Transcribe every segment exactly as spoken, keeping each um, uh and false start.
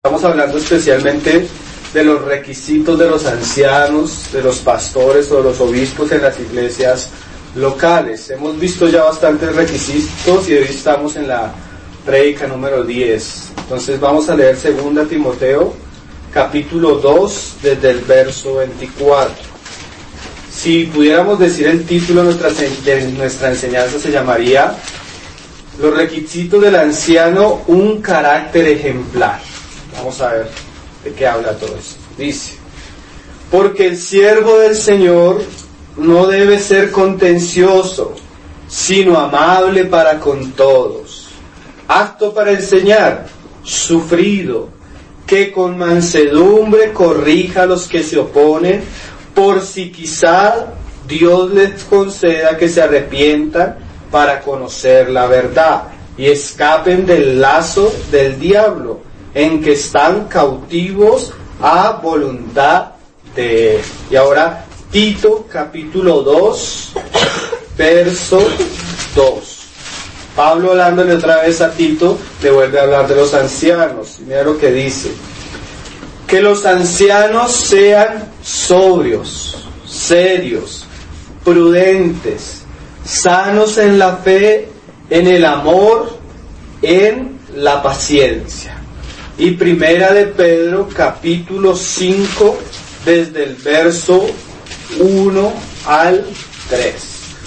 Estamos hablando especialmente de los requisitos de los ancianos, de los pastores o de los obispos en las iglesias locales. Hemos visto ya bastantes requisitos y hoy estamos en la prédica número diez. Entonces vamos a leer segunda Timoteo, capítulo dos, desde el verso veinticuatro. Si pudiéramos decir el título de nuestra, de nuestra enseñanza, se llamaría Los requisitos del anciano, un carácter ejemplar. Vamos a ver de qué habla todo esto. Dice: porque el siervo del Señor no debe ser contencioso, sino amable para con todos, apto para enseñar, sufrido, que con mansedumbre corrija a los que se oponen, por si quizá Dios les conceda que se arrepientan para conocer la verdad y escapen del lazo del diablo, en que están cautivos a voluntad de él. Y ahora Tito capítulo dos, verso dos. Pablo, hablándole otra vez a Tito, le vuelve a hablar de los ancianos. Y mira lo que dice: que los ancianos sean sobrios, serios, prudentes, sanos en la fe, en el amor, en la paciencia. Y primera de Pedro capítulo cinco, desde el verso uno al tres.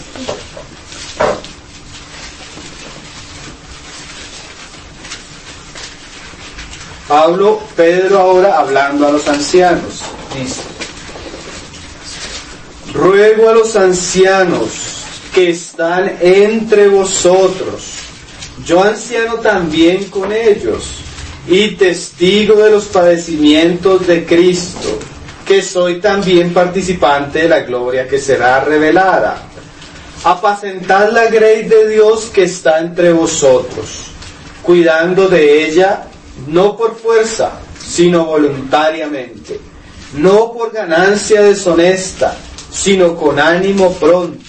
Pablo, Pedro ahora hablando a los ancianos, dice: ruego a los ancianos que están entre vosotros, yo anciano también con ellos, y testigo de los padecimientos de Cristo, que soy también participante de la gloria que será revelada. Apacentad la grey de Dios que está entre vosotros, cuidando de ella, no por fuerza, sino voluntariamente, no por ganancia deshonesta, sino con ánimo pronto,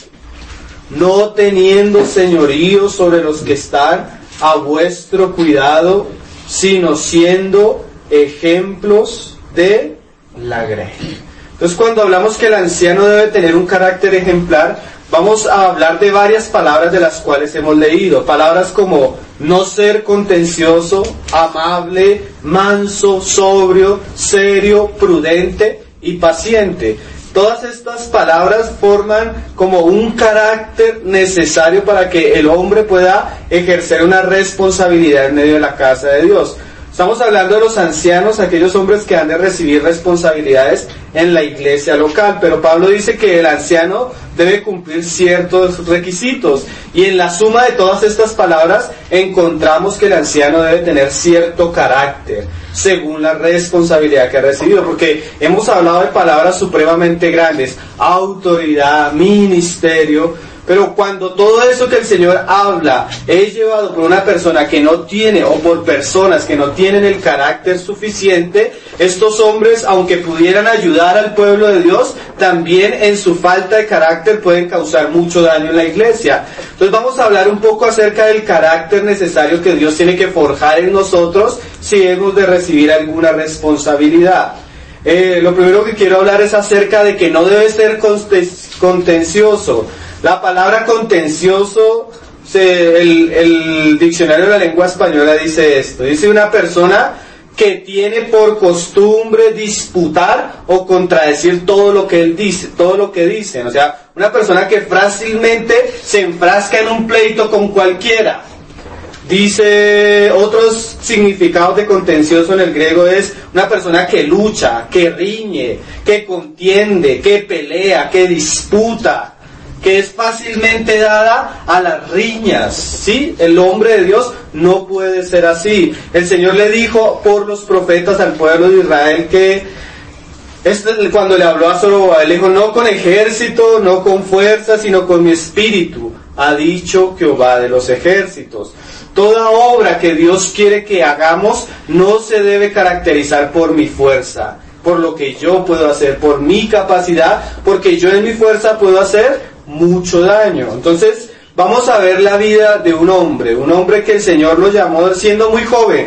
no teniendo señorío sobre los que están a vuestro cuidado, sino siendo ejemplos de la grey. Entonces, cuando hablamos que el anciano debe tener un carácter ejemplar, vamos a hablar de varias palabras de las cuales hemos leído. Palabras como no ser contencioso, amable, manso, sobrio, serio, prudente y paciente. Todas estas palabras forman como un carácter necesario para que el hombre pueda ejercer una responsabilidad en medio de la casa de Dios. Estamos hablando de los ancianos, aquellos hombres que han de recibir responsabilidades en la iglesia local, pero Pablo dice que el anciano debe cumplir ciertos requisitos, y en la suma de todas estas palabras encontramos que el anciano debe tener cierto carácter, según la responsabilidad que ha recibido, porque hemos hablado de palabras supremamente grandes: autoridad, ministerio. Pero cuando todo eso que el Señor habla es llevado por una persona que no tiene, o por personas que no tienen el carácter suficiente, estos hombres, aunque pudieran ayudar al pueblo de Dios, también en su falta de carácter pueden causar mucho daño en la iglesia. Entonces vamos a hablar un poco acerca del carácter necesario que Dios tiene que forjar en nosotros si hemos de recibir alguna responsabilidad. Eh, lo primero que quiero hablar es acerca de que no debe ser contencioso. La palabra contencioso, se, el, el diccionario de la lengua española dice esto: dice una persona que tiene por costumbre disputar o contradecir todo lo que él dice, todo lo que dicen. O sea, una persona que fácilmente se enfrasca en un pleito con cualquiera. Dice, otros significados de contencioso en el griego es una persona que lucha, que riñe, que contiende, que pelea, que disputa, que es fácilmente dada a las riñas, ¿sí? El hombre de Dios no puede ser así. El Señor le dijo por los profetas al pueblo de Israel que, este, cuando le habló a Zorobabel, le dijo: no con ejército, no con fuerza, sino con mi espíritu, ha dicho Jehová de los ejércitos. Toda obra que Dios quiere que hagamos no se debe caracterizar por mi fuerza, por lo que yo puedo hacer, por mi capacidad, porque yo en mi fuerza puedo hacer mucho daño. Entonces vamos a ver la vida de un hombre, un hombre que el Señor lo llamó siendo muy joven,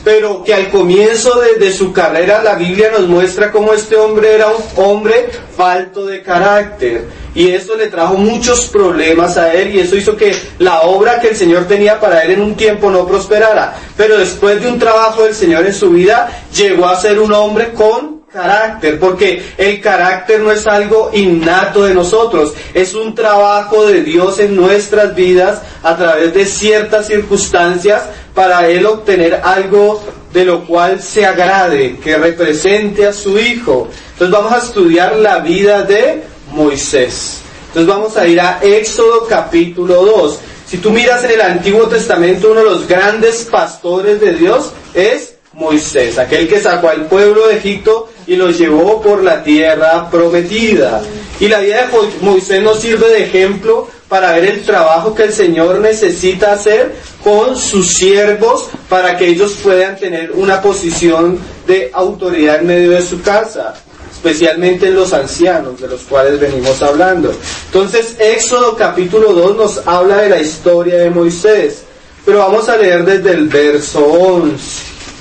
pero que al comienzo de, de su carrera la Biblia nos muestra cómo este hombre era un hombre falto de carácter, y eso le trajo muchos problemas a él, y eso hizo que la obra que el Señor tenía para él en un tiempo no prosperara. Pero después de un trabajo del Señor en su vida, llegó a ser un hombre con carácter, porque el carácter no es algo innato de nosotros, es un trabajo de Dios en nuestras vidas a través de ciertas circunstancias para Él obtener algo de lo cual se agrade, que represente a su Hijo. Entonces vamos a estudiar la vida de Moisés. Entonces vamos a ir a Éxodo capítulo dos. Si tú miras en el Antiguo Testamento, uno de los grandes pastores de Dios es Moisés, aquel que sacó al pueblo de Egipto y los llevó por la tierra prometida. Y la vida de Moisés nos sirve de ejemplo para ver el trabajo que el Señor necesita hacer con sus siervos para que ellos puedan tener una posición de autoridad en medio de su casa, especialmente en los ancianos, de los cuales venimos hablando. Entonces, Éxodo capítulo dos nos habla de la historia de Moisés, pero vamos a leer desde el verso once.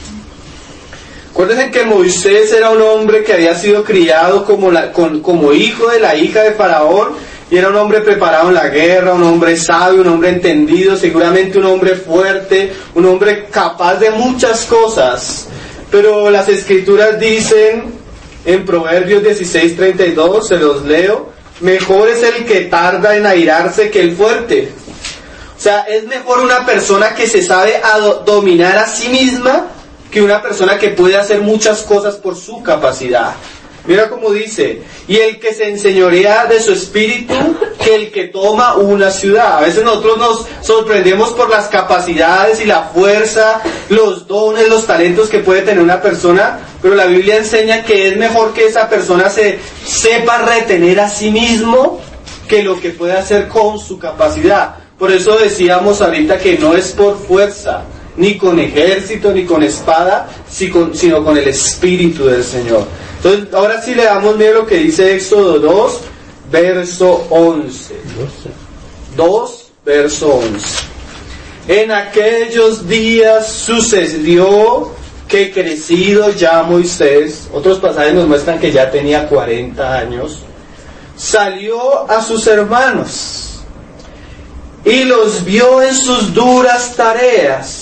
Acuérdense que Moisés era un hombre que había sido criado como, la, con, como hijo de la hija de Faraón, y era un hombre preparado en la guerra, un hombre sabio, un hombre entendido, seguramente un hombre fuerte, un hombre capaz de muchas cosas. Pero las Escrituras dicen en Proverbios dieciséis treinta y dos, se los leo: mejor es el que tarda en airarse que el fuerte. O sea, es mejor una persona que se sabe a do- dominar a sí misma que una persona que puede hacer muchas cosas por su capacidad. Mira cómo dice: y el que se enseñorea de su espíritu, que el que toma una ciudad. A veces nosotros nos sorprendemos por las capacidades y la fuerza, los dones, los talentos que puede tener una persona, pero la Biblia enseña que es mejor que esa persona se sepa retener a sí mismo que lo que puede hacer con su capacidad. Por eso decíamos ahorita que no es por fuerza, ni con ejército, ni con espada, sino con el Espíritu del Señor. Entonces, ahora sí le damos miedo lo que dice Éxodo dos, verso once. dos, verso once. En aquellos días sucedió que crecido ya Moisés, otros pasajes nos muestran que ya tenía cuarenta años, salió a sus hermanos y los vio en sus duras tareas.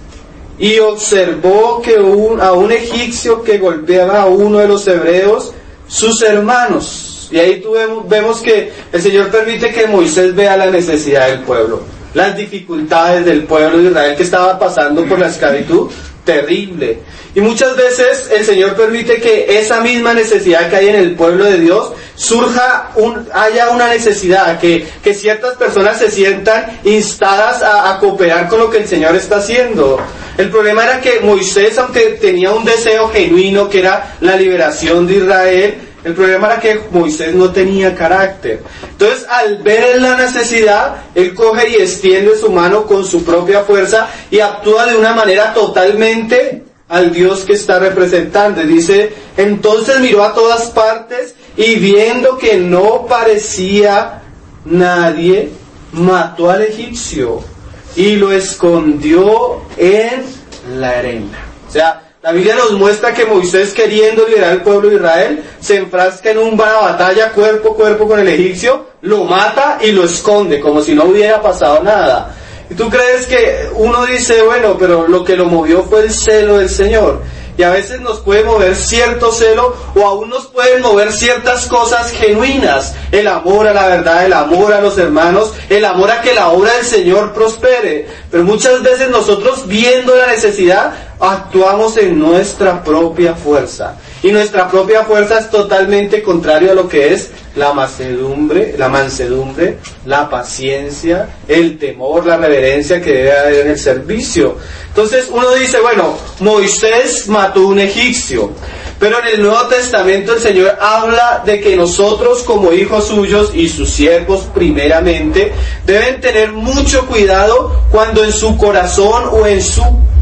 Y observó que un, a un egipcio que golpeaba a uno de los hebreos, sus hermanos. Y ahí tú vemos, vemos que el Señor permite que Moisés vea la necesidad del pueblo, las dificultades del pueblo de Israel que estaba pasando por la esclavitud terrible. Y muchas veces el Señor permite que esa misma necesidad que hay en el pueblo de Dios surja, un, haya una necesidad, que, que ciertas personas se sientan instadas a, a cooperar con lo que el Señor está haciendo. El problema era que Moisés, aunque tenía un deseo genuino que era la liberación de Israel, el problema era que Moisés no tenía carácter. Entonces, al ver la necesidad, él coge y extiende su mano con su propia fuerza y actúa de una manera totalmente al Dios que está representando. Dice: entonces miró a todas partes y viendo que no parecía nadie, mató al egipcio y lo escondió en la arena. O sea, la Biblia nos muestra que Moisés, queriendo liberar al pueblo de Israel, se enfrasca en una batalla cuerpo a cuerpo con el egipcio, lo mata y lo esconde, como si no hubiera pasado nada. Y tú crees que uno dice, bueno, pero lo que lo movió fue el celo del Señor. Y a veces nos puede mover cierto celo, o aún nos pueden mover ciertas cosas genuinas. El amor a la verdad, el amor a los hermanos, el amor a que la obra del Señor prospere. Pero muchas veces nosotros, viendo la necesidad, actuamos en nuestra propia fuerza. Y nuestra propia fuerza es totalmente contrario a lo que es la mansedumbre, la mansedumbre, la paciencia, el temor, la reverencia que debe haber en el servicio. Entonces uno dice, bueno, Moisés mató un egipcio, pero en el Nuevo Testamento el Señor habla de que nosotros como hijos suyos y sus siervos primeramente deben tener mucho cuidado cuando en su corazón o en su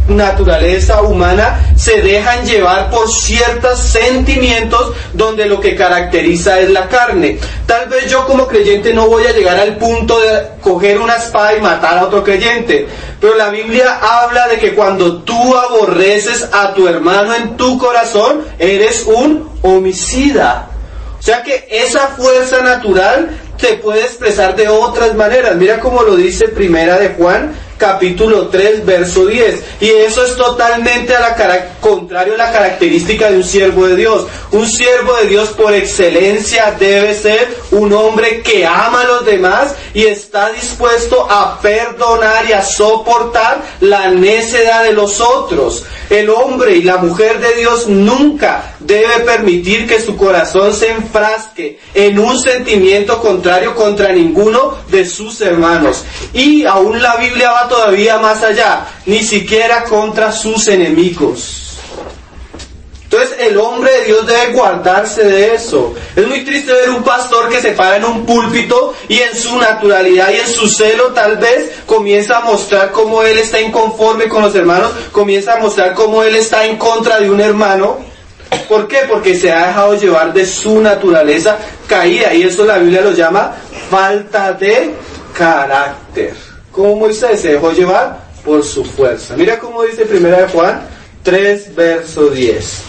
naturaleza humana se dejan llevar por ciertos sentimientos donde lo que caracteriza es la carne. Tal vez yo como creyente no voy a llegar al punto de coger una espada y matar a otro creyente, pero la Biblia habla de que cuando tú aborreces a tu hermano en tu corazón, eres un homicida. O sea que esa fuerza natural se puede expresar de otras maneras. Mira cómo lo dice Primera de Juan, capítulo tres, verso diez. Y eso es totalmente a la cara- contrario a la característica de un siervo de Dios. Un siervo de Dios por excelencia debe ser un hombre que ama a los demás y está dispuesto a perdonar y a soportar la necedad de los otros. El hombre y la mujer de Dios nunca debe permitir que su corazón se enfrasque en un sentimiento contrario contra ninguno de sus hermanos. Y aún la Biblia va todavía más allá, ni siquiera contra sus enemigos. Entonces el hombre de Dios debe guardarse de eso. Es muy triste ver un pastor que se para en un púlpito y en su naturalidad y en su celo tal vez comienza a mostrar cómo él está inconforme con los hermanos, comienza a mostrar cómo él está en contra de un hermano. ¿Por qué? Porque se ha dejado llevar de su naturaleza caída, y eso la Biblia lo llama falta de carácter. Como Moisés se dejó llevar por su fuerza. Mira cómo dice Primera de Juan tres, verso diez.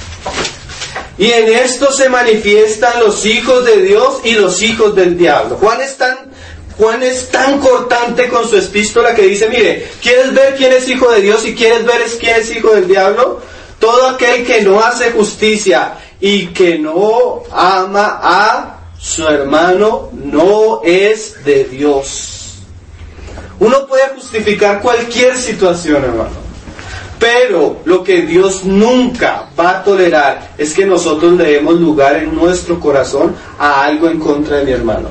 Y en esto se manifiestan los hijos de Dios y los hijos del diablo. Juan es tan, Juan es tan cortante con su epístola que dice, mire, ¿quieres ver quién es hijo de Dios y quieres ver quién es hijo del diablo? Todo aquel que no hace justicia y que no ama a su hermano no es de Dios. Uno puede justificar cualquier situación, hermano, pero lo que Dios nunca va a tolerar es que nosotros le demos lugar en nuestro corazón a algo en contra de mi hermano.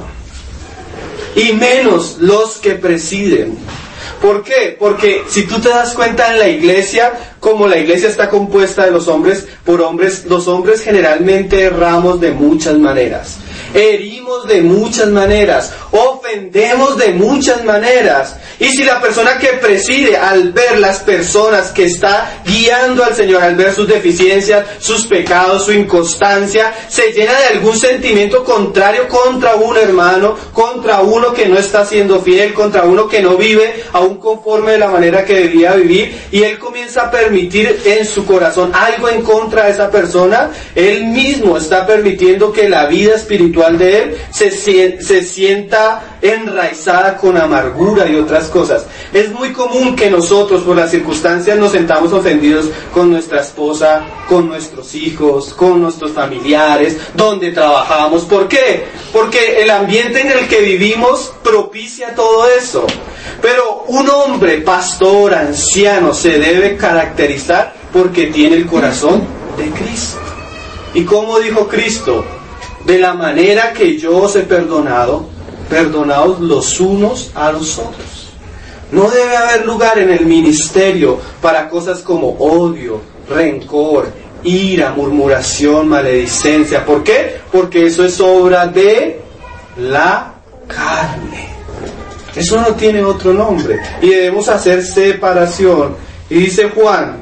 Y menos los que presiden. ¿Por qué? Porque si tú te das cuenta en la iglesia, como la iglesia está compuesta de los hombres, por hombres, los hombres generalmente erramos de muchas maneras. Herimos de muchas maneras, ofendemos de muchas maneras. Y si la persona que preside, al ver las personas que está guiando al Señor, al ver sus deficiencias, sus pecados, su inconstancia, se llena de algún sentimiento contrario contra un hermano, contra uno que no está siendo fiel, contra uno que no vive aún conforme de la manera que debía vivir, y él comienza a permitir en su corazón algo en contra de esa persona, él mismo está permitiendo que la vida espiritual de él se, se sienta enraizada con amargura y otras cosas. Es muy común que nosotros por las circunstancias nos sentamos ofendidos con nuestra esposa, con nuestros hijos, con nuestros familiares, donde trabajamos. ¿Por qué? Porque el ambiente en el que vivimos propicia todo eso. Pero un hombre, pastor, anciano, se debe caracterizar porque tiene el corazón de Cristo. ¿Y cómo dijo Cristo? De la manera que yo os he perdonado, perdonaos los unos a los otros. No debe haber lugar en el ministerio para cosas como odio, rencor, ira, murmuración, maledicencia. ¿Por qué? Porque eso es obra de la carne. Eso no tiene otro nombre. Y debemos hacer separación. Y dice Juan,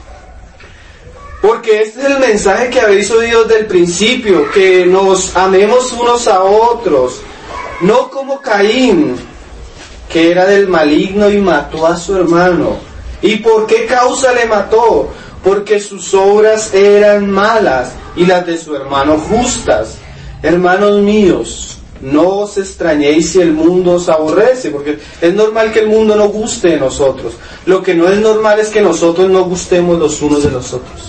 porque este es el mensaje que habéis oído desde el principio, que nos amemos unos a otros, no como Caín, que era del maligno y mató a su hermano. ¿Y por qué causa le mató? Porque sus obras eran malas y las de su hermano justas. Hermanos míos, no os extrañéis si el mundo os aborrece, porque es normal que el mundo no guste de nosotros. Lo que no es normal es que nosotros no gustemos los unos de los otros.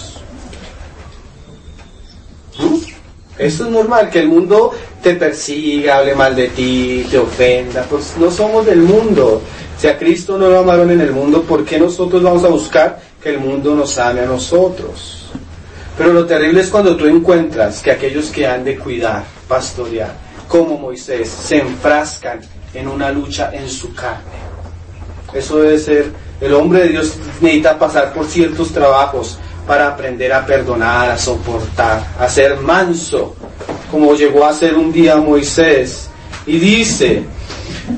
Esto es normal, que el mundo te persiga, hable mal de ti, te ofenda. Pues no somos del mundo. Si a Cristo no lo amaron en el mundo, ¿por qué nosotros vamos a buscar que el mundo nos ame a nosotros? Pero lo terrible es cuando tú encuentras que aquellos que han de cuidar, pastorear, como Moisés, se enfrascan en una lucha en su carne. Eso debe ser, el hombre de Dios necesita pasar por ciertos trabajos para aprender a perdonar, a soportar, a ser manso, como llegó a ser un día Moisés. Y dice,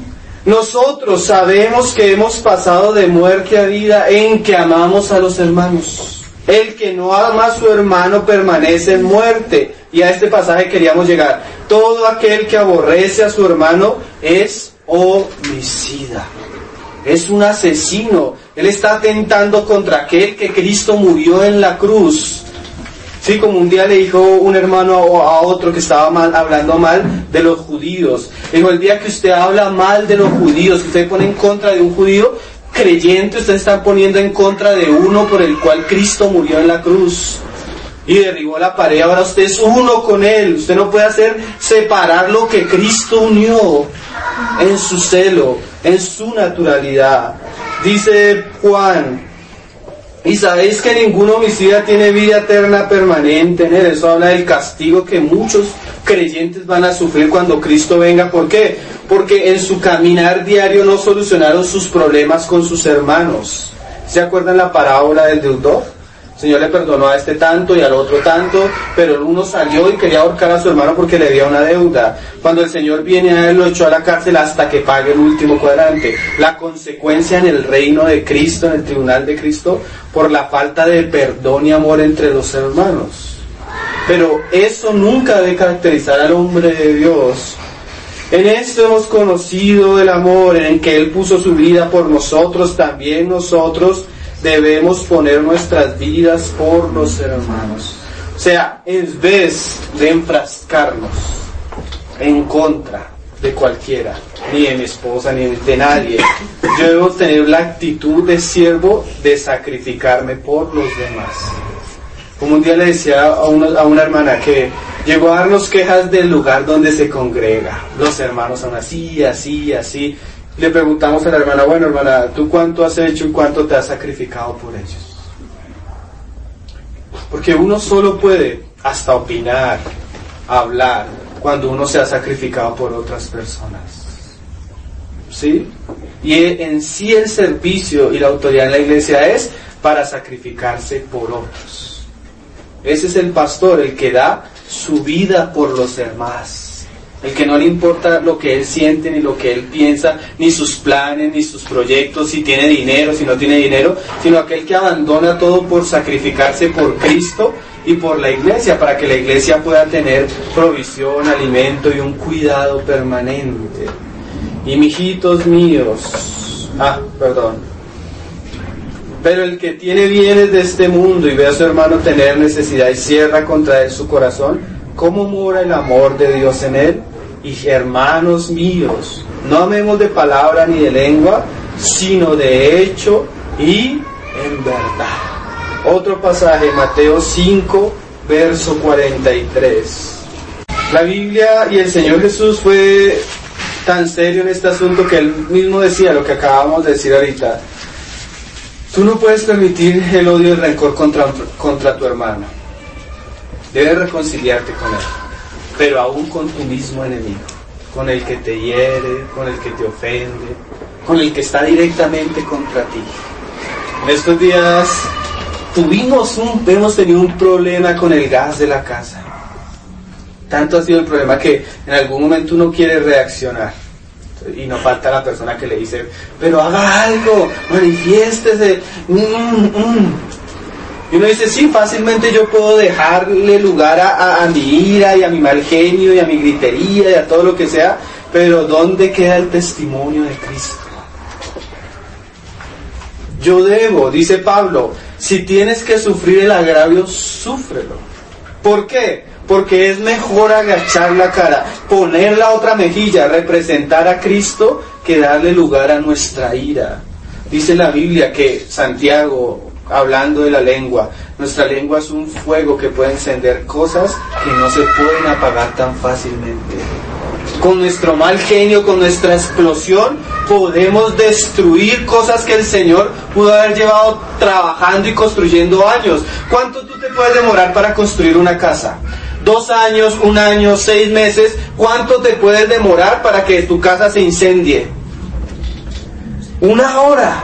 Nosotros sabemos que hemos pasado de muerte a vida en que amamos a los hermanos. El que no ama a su hermano permanece en muerte. Y a este pasaje queríamos llegar. Todo aquel que aborrece a su hermano es homicida. Es un asesino. Él está atentando contra aquel que Cristo murió en la cruz. Sí, como un día le dijo un hermano a otro que estaba mal, hablando mal de los judíos. Dijo, el día que usted habla mal de los judíos, que usted pone en contra de un judío creyente, usted está poniendo en contra de uno por el cual Cristo murió en la cruz. Y derribó la pared, ahora usted es uno con Él. Usted no puede hacer separar lo que Cristo unió en su celo, en su naturalidad. Dice Juan, y sabéis que ningún homicida tiene vida eterna permanente en él. Eso habla del castigo que muchos creyentes van a sufrir cuando Cristo venga. ¿Por qué? Porque en su caminar diario no solucionaron sus problemas con sus hermanos. ¿Se acuerdan la parábola del deudor? El Señor le perdonó a este tanto y al otro tanto, pero el uno salió y quería ahorcar a su hermano porque le debía una deuda. Cuando el Señor viene a él, lo echó a la cárcel hasta que pague el último cuadrante. La consecuencia en el reino de Cristo, en el tribunal de Cristo, por la falta de perdón y amor entre los hermanos. Pero eso nunca debe caracterizar al hombre de Dios. En esto hemos conocido el amor, en que Él puso su vida por nosotros, también nosotros debemos poner nuestras vidas por los hermanos. O sea, en vez de enfrascarnos en contra de cualquiera, ni de mi esposa, ni de nadie, yo debo tener la actitud de siervo de sacrificarme por los demás. Como un día le decía a una, a una hermana que llegó a darnos quejas del lugar donde se congrega. Los hermanos son así, así, así. Le preguntamos a la hermana, bueno hermana, ¿tú cuánto has hecho y cuánto te has sacrificado por ellos? Porque uno solo puede hasta opinar, hablar, cuando uno se ha sacrificado por otras personas. ¿Sí? Y en sí el servicio y la autoridad en la iglesia es para sacrificarse por otros. Ese es el pastor, el que da su vida por los demás. El que no le importa lo que él siente, ni lo que él piensa, ni sus planes, ni sus proyectos, si tiene dinero, si no tiene dinero, sino aquel que abandona todo por sacrificarse por Cristo y por la iglesia, para que la iglesia pueda tener provisión, alimento y un cuidado permanente. Y mijitos míos, ah, perdón, pero el que tiene bienes de este mundo y ve a su hermano tener necesidad y cierra contra él su corazón, ¿cómo mora el amor de Dios en él? Y hermanos míos, no amemos de palabra ni de lengua, sino de hecho y en verdad. Otro pasaje, Mateo cinco, verso cuarenta y tres. La Biblia y el Señor Jesús fue tan serio en este asunto que Él mismo decía lo que acabamos de decir ahorita. Tú no puedes permitir el odio y el rencor contra, contra tu hermano. Debes reconciliarte con él, pero aún con tu mismo enemigo, con el que te hiere, con el que te ofende, con el que está directamente contra ti. En estos días tuvimos un, hemos tenido un problema con el gas de la casa. Tanto ha sido el problema que en algún momento uno quiere reaccionar. Y no falta la persona que le dice, pero haga algo, manifiéstese. Mm, mm. Y uno dice, sí, fácilmente yo puedo dejarle lugar a, a, a mi ira y a mi mal genio y a mi gritería y a todo lo que sea, pero ¿dónde queda el testimonio de Cristo? Yo debo, dice Pablo, si tienes que sufrir el agravio, súfrelo. ¿Por qué? Porque es mejor agachar la cara, poner la otra mejilla, representar a Cristo, que darle lugar a nuestra ira. Dice la Biblia que Santiago, hablando de la lengua, nuestra lengua es un fuego que puede encender cosas que no se pueden apagar tan fácilmente. Con nuestro mal genio, con nuestra explosión, podemos destruir cosas que el Señor pudo haber llevado trabajando y construyendo años. ¿Cuánto tú te puedes demorar para construir una casa? Dos años, un año, seis meses. ¿Cuánto te puedes demorar para que tu casa se incendie? Una hora.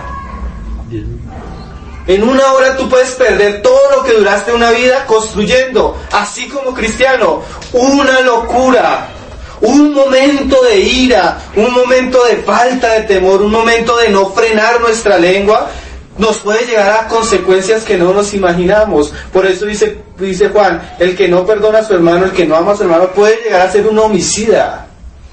En una hora tú puedes perder todo lo que duraste una vida construyendo. Así como cristiano, una locura. Un momento de ira, un momento de falta de temor, un momento de no frenar nuestra lengua, nos puede llegar a consecuencias que no nos imaginamos. Por eso dice, dice Juan, el que no perdona a su hermano, el que no ama a su hermano, puede llegar a ser un homicida.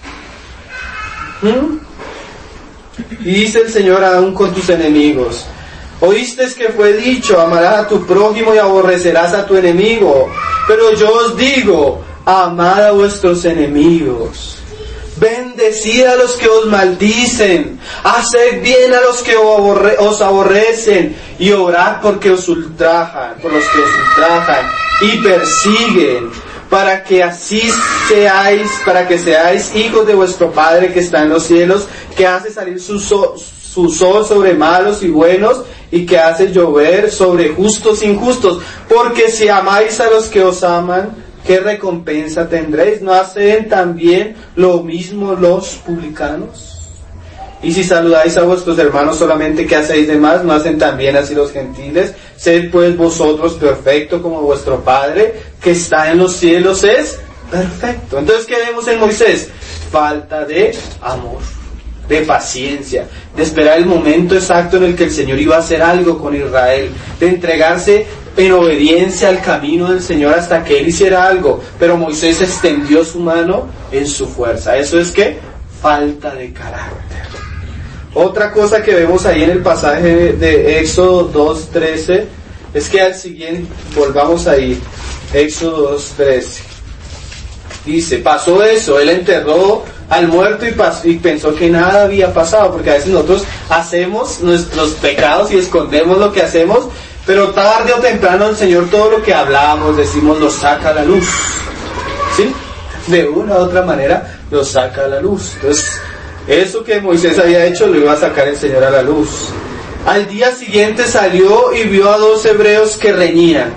¿Mm? Y dice el Señor aún con tus enemigos. Oíste que fue dicho, amarás a tu prójimo y aborrecerás a tu enemigo. Pero yo os digo, amad a vuestros enemigos. Bendecid a los que os maldicen, haced bien a los que os aborrecen, y orad porque os ultrajan, por los que os ultrajan y persiguen, para que así seáis, para que seáis hijos de vuestro Padre que está en los cielos, que hace salir su sol, su sol sobre malos y buenos, y que hace llover sobre justos e injustos. Porque si amáis a los que os aman, ¿qué recompensa tendréis? ¿No hacen también lo mismo los publicanos? Y si saludáis a vuestros hermanos solamente, ¿qué hacéis de más? ¿No hacen también así los gentiles? Sed pues vosotros perfectos como vuestro Padre que está en los cielos es perfecto. Entonces, ¿qué vemos en Moisés? Falta de amor, de paciencia, de esperar el momento exacto en el que el Señor iba a hacer algo con Israel, de entregarse en obediencia al camino del Señor hasta que Él hiciera algo. Pero Moisés extendió su mano en su fuerza. ¿Eso es qué? Falta de carácter. Otra cosa que vemos ahí en el pasaje de Éxodo dos trece es que al siguiente, volvamos ahí, Éxodo dos trece. Dice, pasó eso, él enterró al muerto y, pasó, y pensó que nada había pasado, porque a veces nosotros hacemos nuestros pecados y escondemos lo que hacemos, pero tarde o temprano el Señor todo lo que hablamos, decimos, lo saca a la luz. ¿Sí? De una u otra manera lo saca a la luz. Entonces, eso que Moisés había hecho lo iba a sacar el Señor a la luz. Al día siguiente salió y vio a dos hebreos que reñían.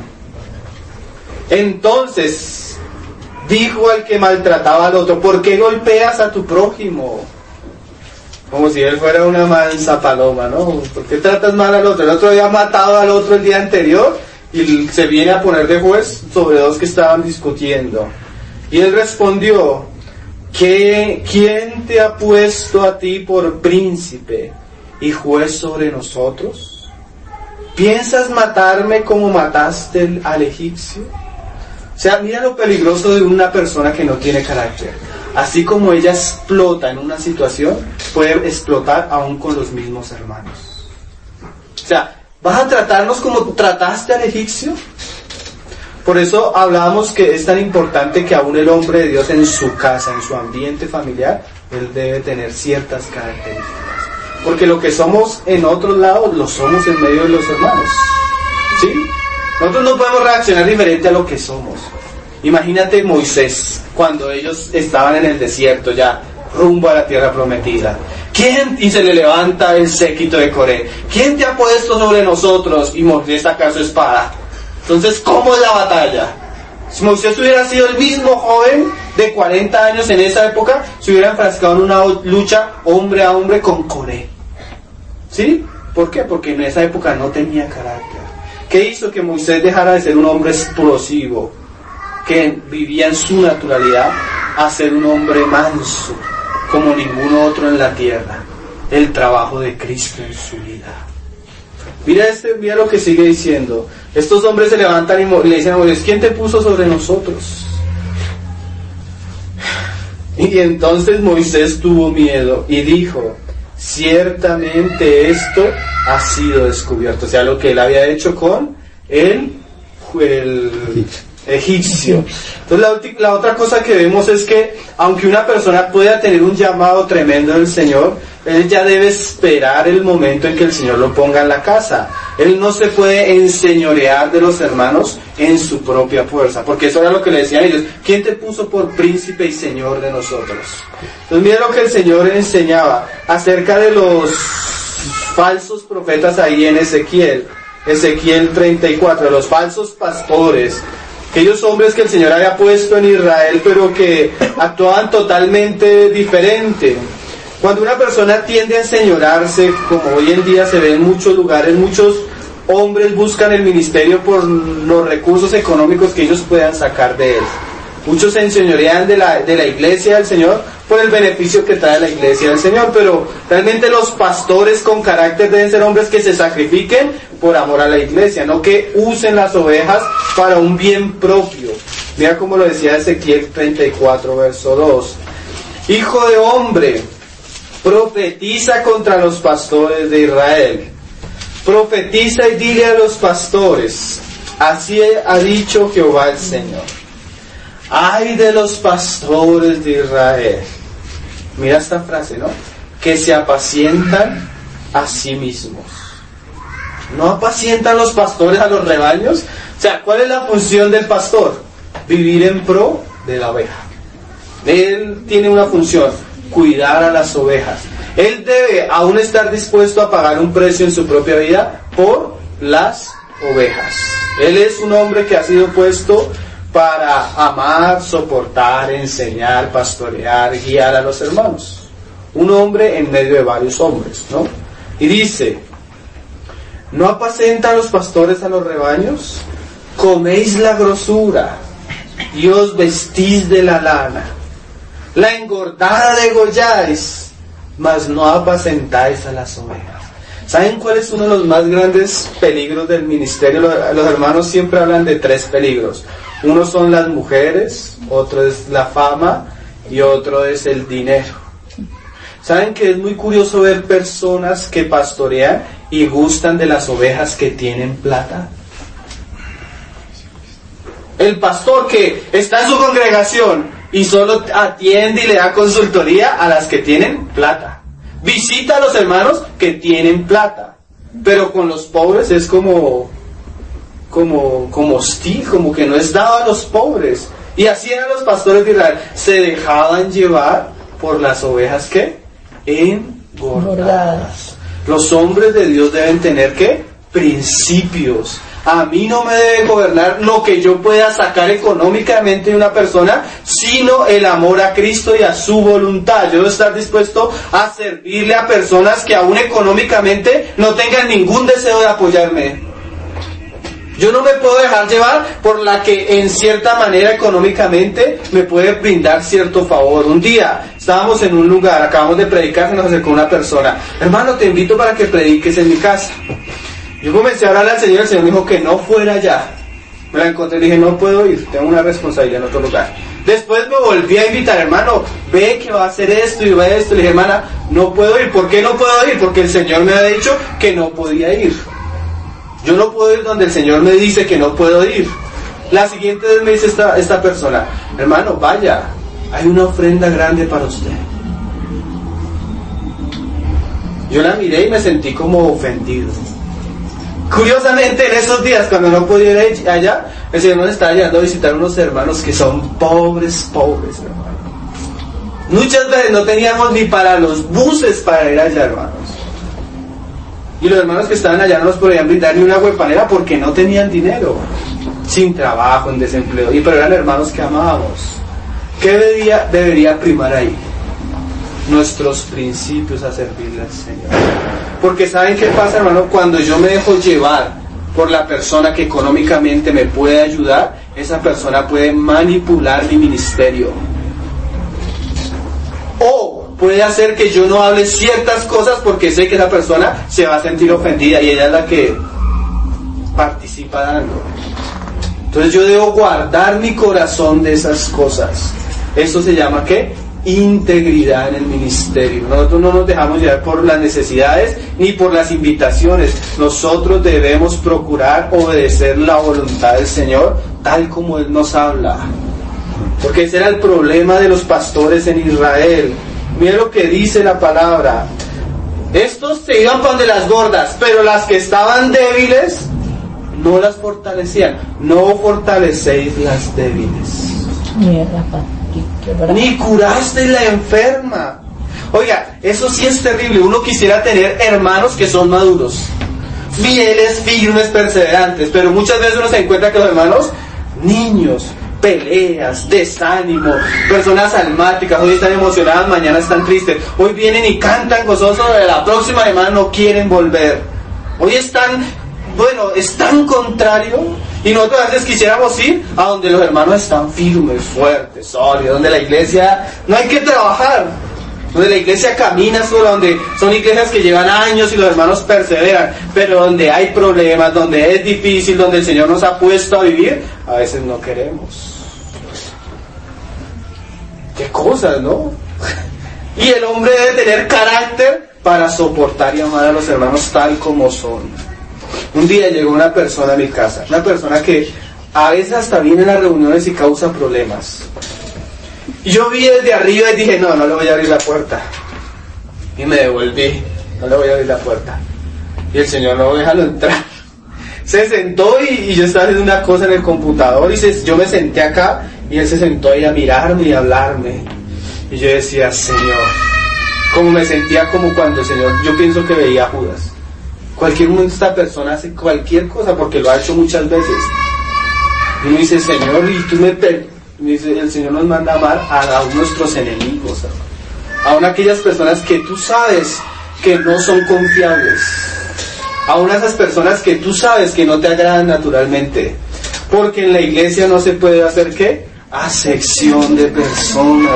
Entonces dijo al que maltrataba al otro, ¿por qué golpeas a tu prójimo? Como si él fuera una mansa paloma, ¿no? ¿Por qué tratas mal al otro? El otro había matado al otro el día anterior y se viene a poner de juez sobre dos que estaban discutiendo. Y él respondió, ¿Qué, ¿quién te ha puesto a ti por príncipe y juez sobre nosotros? ¿Piensas matarme como mataste al egipcio? O sea, mira lo peligroso de una persona que no tiene carácter. Así como ella explota en una situación, puede explotar aún con los mismos hermanos. O sea, ¿vas a tratarnos como trataste al egipcio? Por eso hablábamos que es tan importante que aún el hombre de Dios en su casa, en su ambiente familiar, él debe tener ciertas características. Porque lo que somos en otros lados, lo somos en medio de los hermanos. ¿Sí? Nosotros no podemos reaccionar diferente a lo que somos. Imagínate Moisés, cuando ellos estaban en el desierto ya, rumbo a la tierra prometida. ¿Quién? Y se le levanta el séquito de Coré. ¿Quién te ha puesto sobre nosotros? Y Moisés saca su espada. Entonces, ¿cómo es la batalla? Si Moisés hubiera sido el mismo joven de cuarenta años en esa época, se hubiera enfrascado en una lucha hombre a hombre con Coré. ¿Sí? ¿Por qué? Porque en esa época no tenía carácter. ¿Qué hizo que Moisés dejara de ser un hombre explosivo, que vivía en su naturalidad, a ser un hombre manso, como ningún otro en la tierra? El trabajo de Cristo en su vida. Mira, este, mira lo que sigue diciendo. Estos hombres se levantan y le dicen a Moisés, ¿quién te puso sobre nosotros? Y entonces Moisés tuvo miedo y dijo, ciertamente esto ha sido descubierto. O sea, lo que él había hecho con el, el egipcio. Entonces la, la otra cosa que vemos es que aunque una persona pueda tener un llamado tremendo del Señor, él ya debe esperar el momento en que el Señor lo ponga en la casa. Él no se puede enseñorear de los hermanos en su propia fuerza, porque eso era lo que le decían ellos. ¿Quién te puso por príncipe y señor de nosotros? Entonces mira lo que el Señor enseñaba acerca de los falsos profetas ahí en Ezequiel. Ezequiel treinta y cuatro, los falsos pastores. Aquellos hombres que el Señor había puesto en Israel, pero que actuaban totalmente diferente. Cuando una persona tiende a enseñorearse, como hoy en día se ve en muchos lugares, muchos hombres buscan el ministerio por los recursos económicos que ellos puedan sacar de él. Muchos se enseñorean de la, de la iglesia del Señor por el beneficio que trae la iglesia del Señor, pero realmente los pastores con carácter deben ser hombres que se sacrifiquen por amor a la iglesia, no que usen las ovejas para un bien propio. Mira cómo lo decía Ezequiel treinta y cuatro, verso dos. Hijo de hombre, profetiza contra los pastores de Israel. Profetiza y dile a los pastores, así ha dicho Jehová el Señor. Ay de los pastores de Israel. Mira esta frase, ¿no? Que se apacientan a sí mismos. ¿No apacientan los pastores a los rebaños? O sea, ¿cuál es la función del pastor? Vivir en pro de la oveja. Él tiene una función, cuidar a las ovejas. Él debe aún estar dispuesto a pagar un precio en su propia vida por las ovejas. Él es un hombre que ha sido puesto para amar, soportar, enseñar, pastorear, guiar a los hermanos. Un hombre en medio de varios hombres, ¿no? Y dice, ¿no apacentan los pastores a los rebaños? Coméis la grosura y os vestís de la lana. La engordada degolláis, mas no apacentáis a las ovejas. ¿Saben cuál es uno de los más grandes peligros del ministerio? Los, los hermanos siempre hablan de tres peligros. Uno son las mujeres, otro es la fama y otro es el dinero. ¿Saben que es muy curioso ver personas que pastorean y gustan de las ovejas que tienen plata? El pastor que está en su congregación y solo atiende y le da consultoría a las que tienen plata. Visita a los hermanos que tienen plata, pero con los pobres es como, como, como hostil, como que no es dado a los pobres. Y así eran los pastores de Israel, se dejaban llevar por las ovejas que engordadas. Los hombres de Dios deben tener ¿qué? Principios. A mí no me debe gobernar lo que yo pueda sacar económicamente de una persona, sino el amor a Cristo y a su voluntad. Yo debo estar dispuesto a servirle a personas que aún económicamente no tengan ningún deseo de apoyarme. Yo no me puedo dejar llevar por la que en cierta manera económicamente me puede brindar cierto favor. Un día estábamos en un lugar, acabamos de predicar, se nos acercó una persona. Hermano, te invito para que prediques en mi casa. Yo comencé a hablarle al Señor, el Señor me dijo que no fuera allá. Me la encontré y dije, no puedo ir, tengo una responsabilidad en otro lugar. Después me volví a invitar, hermano, ve que va a hacer esto y va a esto. Le dije, hermana, no puedo ir. ¿Por qué no puedo ir? Porque el Señor me ha dicho que no podía ir. Yo no puedo ir donde el Señor me dice que no puedo ir. La siguiente vez me dice esta, esta persona, hermano, vaya, hay una ofrenda grande para usted. Yo la miré y me sentí como ofendido. Curiosamente, en esos días, cuando no podía ir allá, el Señor nos estaba llevando a visitar unos hermanos que son pobres, pobres, hermano. Muchas veces no teníamos ni para los buses para ir allá, hermanos. Y los hermanos que estaban allá no nos podían brindar ni una huepanera porque no tenían dinero. Sin trabajo, en desempleo. Y pero eran hermanos que amábamos. ¿Qué debería, debería primar ahí? Nuestros principios a servirle al Señor. Porque ¿saben qué pasa, hermano? Cuando yo me dejo llevar por la persona que económicamente me puede ayudar, esa persona puede manipular mi ministerio. O puede hacer que yo no hable ciertas cosas porque sé que esa persona se va a sentir ofendida y ella es la que participa dando. Entonces yo debo guardar mi corazón de esas cosas. Eso se llama ¿qué? Integridad en el ministerio. Nosotros no nos dejamos llevar por las necesidades ni por las invitaciones. Nosotros debemos procurar obedecer la voluntad del Señor tal como Él nos habla, porque ese era el problema de los pastores en Israel. Mira lo que dice la palabra: estos se iban para donde las gordas, pero las que estaban débiles no las fortalecían. No fortalecéis las débiles. Mierda, ni curaste la enferma. Oiga, eso sí es terrible. Uno quisiera tener hermanos que son maduros, fieles, firmes, perseverantes, pero muchas veces uno se encuentra que los hermanos, niños, peleas, desánimo, personas almáticas, hoy están emocionadas, mañana están tristes, hoy vienen y cantan gozosos, la próxima semana no quieren volver, hoy están, bueno, es tan contrario Y nosotros a veces quisiéramos ir a donde los hermanos están firmes, fuertes, sólidos, donde la iglesia no hay que trabajar, donde la iglesia camina sola, donde son iglesias que llevan años y los hermanos perseveran, pero donde hay problemas, donde es difícil, donde el Señor nos ha puesto a vivir, a veces no queremos. Qué cosas, ¿no? Y el hombre debe tener carácter para soportar y amar a los hermanos tal como son. Un día llegó una persona a mi casa, una persona que a veces hasta viene a las reuniones y causa problemas. Y yo vi desde arriba y dije, no, no le voy a abrir la puerta. Y me devolví, no le voy a abrir la puerta. Y el Señor, no, déjalo entrar. Se sentó y, y yo estaba haciendo una cosa en el computador y se, yo me senté acá y él se sentó ahí a mirarme y a hablarme. Y yo decía, Señor, como me sentía como cuando el Señor, yo pienso que veía a Judas. Cualquier momento esta persona hace cualquier cosa porque lo ha hecho muchas veces. Y uno dice, Señor, y tú me, per me dice, el Señor nos manda a amar a, a nuestros enemigos, aún aquellas personas que tú sabes que no son confiables, aún esas personas que tú sabes que no te agradan naturalmente, porque en la iglesia no se puede hacer ¿qué? Acepción de personas.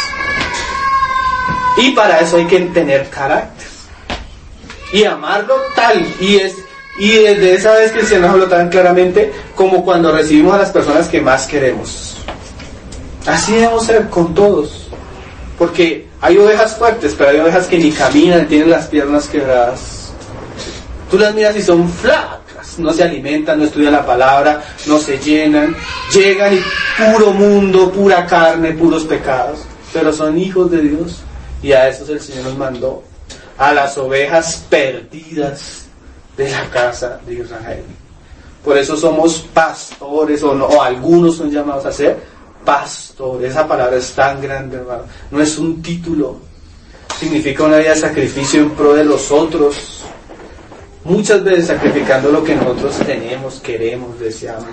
Y para eso hay que tener carácter y amarlo tal, y es y desde esa vez que el Señor nos habló tan claramente como cuando recibimos a las personas que más queremos. Así debemos ser con todos, porque hay ovejas fuertes, pero hay ovejas que ni caminan, tienen las piernas quebradas. Tú las miras y son flacas, no se alimentan, no estudian la palabra, no se llenan, llegan y puro mundo, pura carne, puros pecados, pero son hijos de Dios. Y a esos el Señor nos mandó, a las ovejas perdidas de la casa de Israel. Por eso somos pastores, o, no, o algunos son llamados a ser pastores. Esa palabra es tan grande, hermano. No es un título, significa una vida de sacrificio en pro de los otros. Muchas veces sacrificando lo que nosotros tenemos, queremos, deseamos.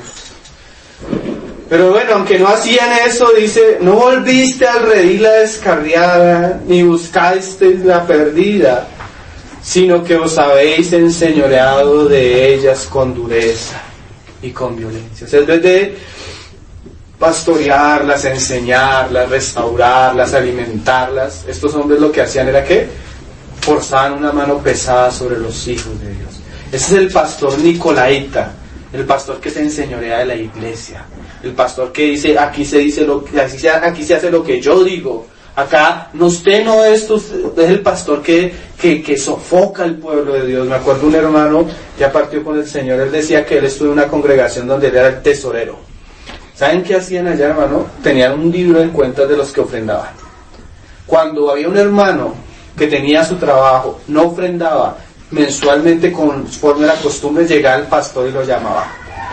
Pero bueno, aunque no hacían eso, dice, no volviste al redil la descarriada, ni buscaste la perdida, sino que os habéis enseñoreado de ellas con dureza y con violencia. O sea, en vez de pastorearlas, enseñarlas, restaurarlas, alimentarlas, estos hombres lo que hacían era que forzaban una mano pesada sobre los hijos de Dios. Ese es el pastor nicolaita, el pastor que se enseñorea de la iglesia, el pastor que dice, aquí se dice lo que, aquí se, aquí se hace lo que yo digo, acá no, usted no es, es el pastor que, que, que sofoca al pueblo de Dios. Me acuerdo un hermano, ya partió con el Señor, él decía que él estuvo en una congregación donde él era el tesorero. ¿Saben qué hacían allá, hermano? Tenían un libro de cuentas de los que ofrendaban. Cuando había un hermano que tenía su trabajo, no ofrendaba, mensualmente conforme a la costumbre llegaba el pastor y lo llamaba.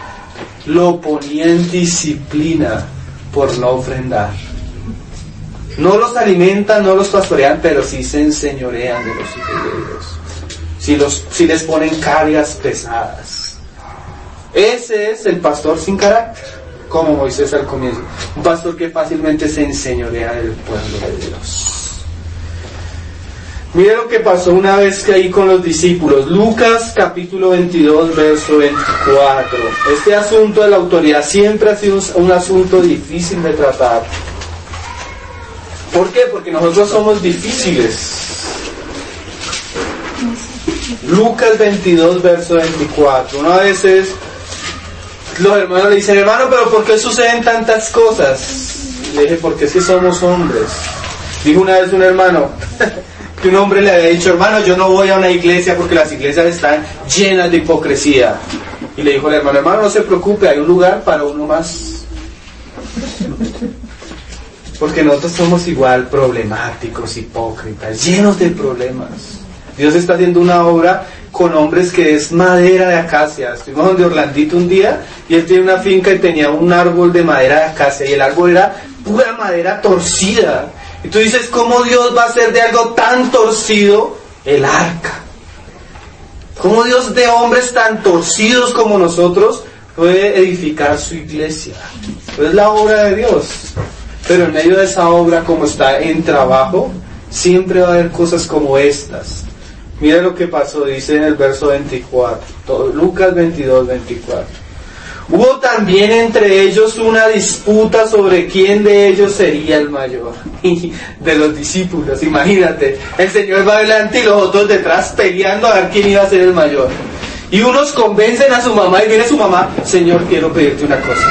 Lo ponía en disciplina por no ofrendar. No los alimentan, no los pastorean, pero sí se enseñorean de los hijos de Dios. Sí, los, sí les ponen cargas pesadas. Ese es el pastor sin carácter, como Moisés al comienzo. Un pastor que fácilmente se enseñorea del pueblo de Dios. Mire lo que pasó una vez que ahí con los discípulos. Lucas capítulo veintidós, verso veinticuatro. Este asunto de la autoridad siempre ha sido un asunto difícil de tratar. ¿Por qué? Porque nosotros somos difíciles. Lucas veintidós, verso veinticuatro. Una vez es, los hermanos le dicen, hermano, pero ¿por qué suceden tantas cosas? Le dije, porque es que somos hombres. Dijo una vez un hermano, que un hombre le había dicho, hermano, yo no voy a una iglesia porque las iglesias están llenas de hipocresía. Y le dijo al hermano, hermano, no se preocupe, hay un lugar para uno más. Porque nosotros somos igual problemáticos, hipócritas, llenos de problemas. Dios está haciendo una obra con hombres que es madera de acacia. Estuvimos donde Orlandito un día y él tiene una finca y tenía un árbol de madera de acacia y el árbol era pura madera torcida. Y tú dices, ¿cómo Dios va a hacer de algo tan torcido el arca? ¿Cómo Dios de hombres tan torcidos como nosotros puede edificar su iglesia? Pues es la obra de Dios. Pero en medio de esa obra, como está en trabajo, siempre va a haber cosas como estas. Mira lo que pasó, dice en el verso veinticuatro, todo, Lucas veintidós, veinticuatro. Hubo también entre ellos una disputa sobre quién de ellos sería el mayor. De los discípulos, imagínate. El Señor va adelante y los otros detrás peleando a ver quién iba a ser el mayor. Y unos convencen a su mamá y viene su mamá: Señor, quiero pedirte una cosa.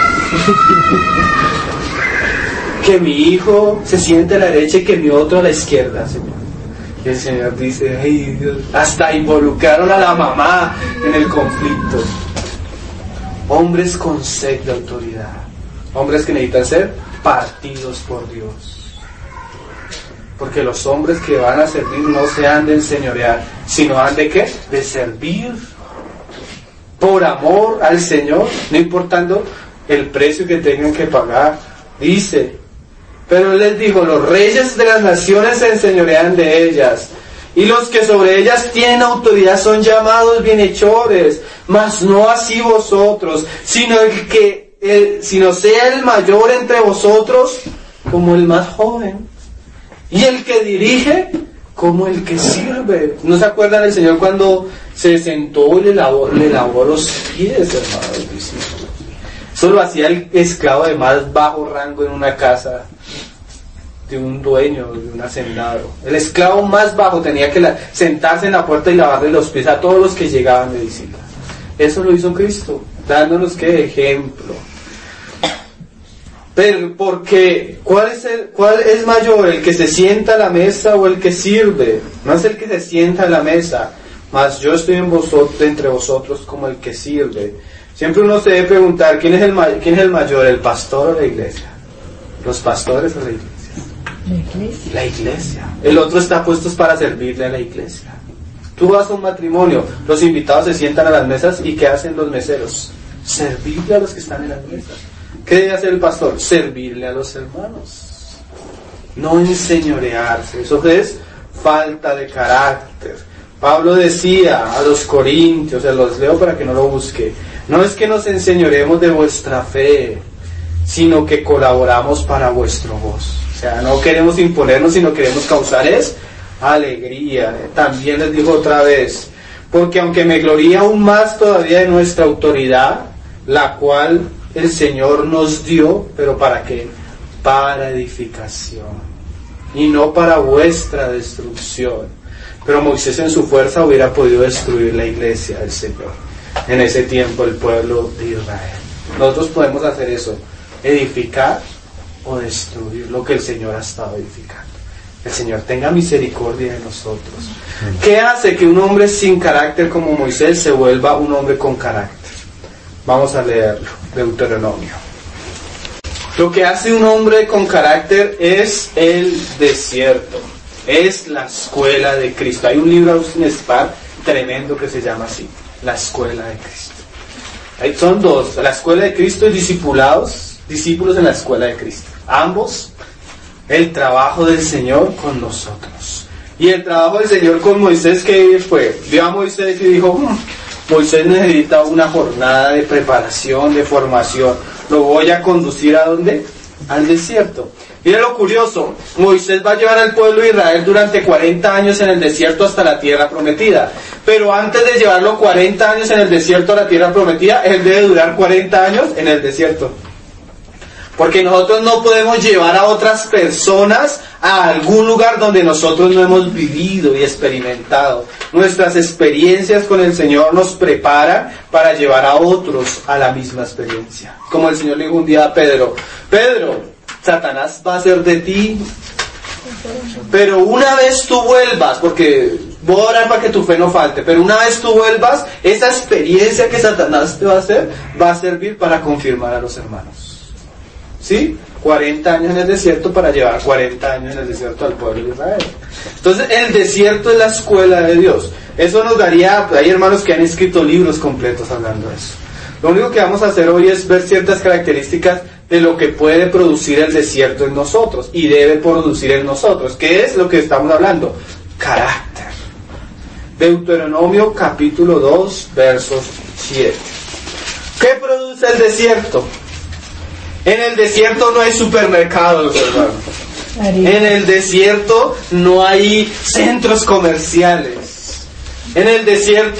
Que mi hijo se siente a la derecha y que mi otro a la izquierda, Señor. Y el Señor dice: ay Dios, hasta involucraron a la mamá en el conflicto. Hombres con sed de autoridad, hombres que necesitan ser partidos por Dios, porque los hombres que van a servir no se han de enseñorear, sino han de ¿qué? De servir por amor al Señor, no importando el precio que tengan que pagar. Dice: pero Él les dijo: los reyes de las naciones se enseñorean de ellas, y los que sobre ellas tienen autoridad son llamados bienhechores, mas no así vosotros, sino el que el, sino sea el mayor entre vosotros como el más joven, y el que dirige como el que sirve. ¿No se acuerdan del Señor cuando se sentó y le lavó, le lavó los pies, hermanos discípulos? Eso lo hacía el esclavo de más bajo rango en una casa de un dueño, de un hacendado. El esclavo más bajo tenía que la, sentarse en la puerta y lavarle los pies a todos los que llegaban de visita. Eso lo hizo Cristo, dándonos qué ejemplo. Pero porque ¿cuál es el, cuál es mayor, el que se sienta a la mesa o el que sirve? No es el que se sienta a la mesa, mas yo estoy en vosotros, entre vosotros como el que sirve. Siempre uno se debe preguntar: ¿quién es el quién es el mayor, el pastor o la iglesia? ¿Los pastores o la iglesia? La iglesia. La iglesia. El otro está puesto para servirle a la iglesia. Tú vas a un matrimonio, los invitados se sientan a las mesas y ¿qué hacen los meseros? Servirle a los que están en las mesas. ¿Qué debe hacer el pastor? Servirle a los hermanos. No enseñorearse. Eso es falta de carácter. Pablo decía a los corintios, se los leo para que no lo busque: no es que nos enseñoremos de vuestra fe, sino que colaboramos para vuestro gozo. O sea, no queremos imponernos, sino queremos causar es alegría. También les dijo otra vez: porque aunque me gloría aún más todavía de nuestra autoridad, la cual el Señor nos dio, pero ¿para qué? Para edificación, y no para vuestra destrucción. Pero Moisés en su fuerza hubiera podido destruir la iglesia del Señor, en ese tiempo el pueblo de Israel. Nosotros podemos hacer eso: edificar o destruir lo que el Señor ha estado edificando. El Señor tenga misericordia de nosotros. ¿Qué hace que un hombre sin carácter como Moisés se vuelva un hombre con carácter? Vamos a leerlo, Deuteronomio. Lo que hace un hombre con carácter es el desierto, es la escuela de Cristo. Hay un libro de Spar tremendo que se llama así: La escuela de Cristo. Ahí son dos: la escuela de Cristo y discipulados, discípulos en la escuela de Cristo. Ambos, el trabajo del Señor con nosotros. Y el trabajo del Señor con Moisés, ¿qué fue? Vio a Moisés y dijo: mmm, Moisés necesita una jornada de preparación, de formación. Lo voy a conducir ¿a dónde? Al desierto. Mira lo curioso: Moisés va a llevar al pueblo de Israel durante cuarenta años en el desierto hasta la tierra prometida. Pero antes de llevarlo cuarenta años en el desierto a la tierra prometida, él debe durar cuarenta años en el desierto. Porque nosotros no podemos llevar a otras personas a algún lugar donde nosotros no hemos vivido y experimentado. Nuestras experiencias con el Señor nos preparan para llevar a otros a la misma experiencia. Como el Señor le dijo un día a Pedro: Pedro, Satanás va a hacer de ti, pero una vez tú vuelvas, porque voy a orar para que tu fe no falte, pero una vez tú vuelvas, esa experiencia que Satanás te va a hacer, va a servir para confirmar a los hermanos. ¿Sí? cuarenta años en el desierto para llevar cuarenta años en el desierto al pueblo de Israel. Entonces, el desierto es la escuela de Dios. Eso nos daría, hay hermanos que han escrito libros completos hablando de eso. Lo único que vamos a hacer hoy es ver ciertas características de lo que puede producir el desierto en nosotros y debe producir en nosotros. ¿Qué es lo que estamos hablando? Carácter. Deuteronomio capítulo dos, versos siete. ¿Qué produce el desierto? En el desierto no hay supermercados, hermano. En el desierto no hay centros comerciales. En el desierto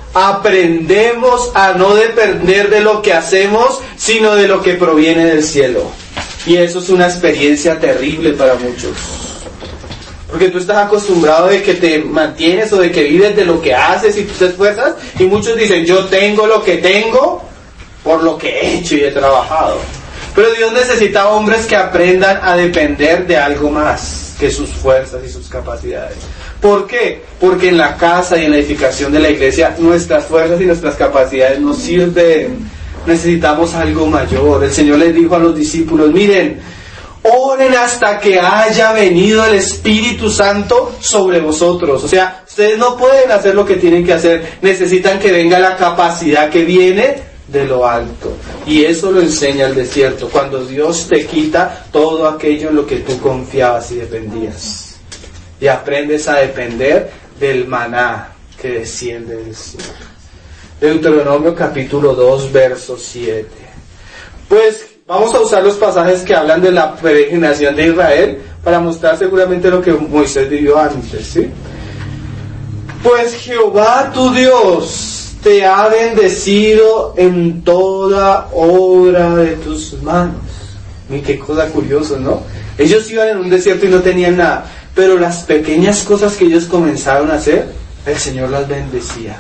aprendemos a no depender de lo que hacemos, sino de lo que proviene del cielo. Y eso es una experiencia terrible para muchos. Porque tú estás acostumbrado de que te mantienes o de que vives de lo que haces y te esfuerzas, y muchos dicen, yo tengo lo que tengo por lo que he hecho y he trabajado. Pero Dios necesita hombres que aprendan a depender de algo más que sus fuerzas y sus capacidades. ¿Por qué? Porque en la casa y en la edificación de la iglesia nuestras fuerzas y nuestras capacidades nos sirven. Necesitamos algo mayor. El Señor les dijo a los discípulos, miren, oren hasta que haya venido el Espíritu Santo sobre vosotros. O sea, ustedes no pueden hacer lo que tienen que hacer. Necesitan que venga la capacidad que viene de lo alto. Y eso lo enseña el desierto. Cuando Dios te quita todo aquello en lo que tú confiabas y dependías. Y aprendes a depender del maná que desciende del cielo. Deuteronomio capítulo dos, verso siete. Pues vamos a usar los pasajes que hablan de la peregrinación de Israel para mostrar seguramente lo que Moisés vivió antes, ¿sí? Pues Jehová tu Dios te ha bendecido en toda obra de tus manos. Miren qué cosa curiosa, ¿no? Ellos iban en un desierto y no tenían nada, pero las pequeñas cosas que ellos comenzaron a hacer, el Señor las bendecía.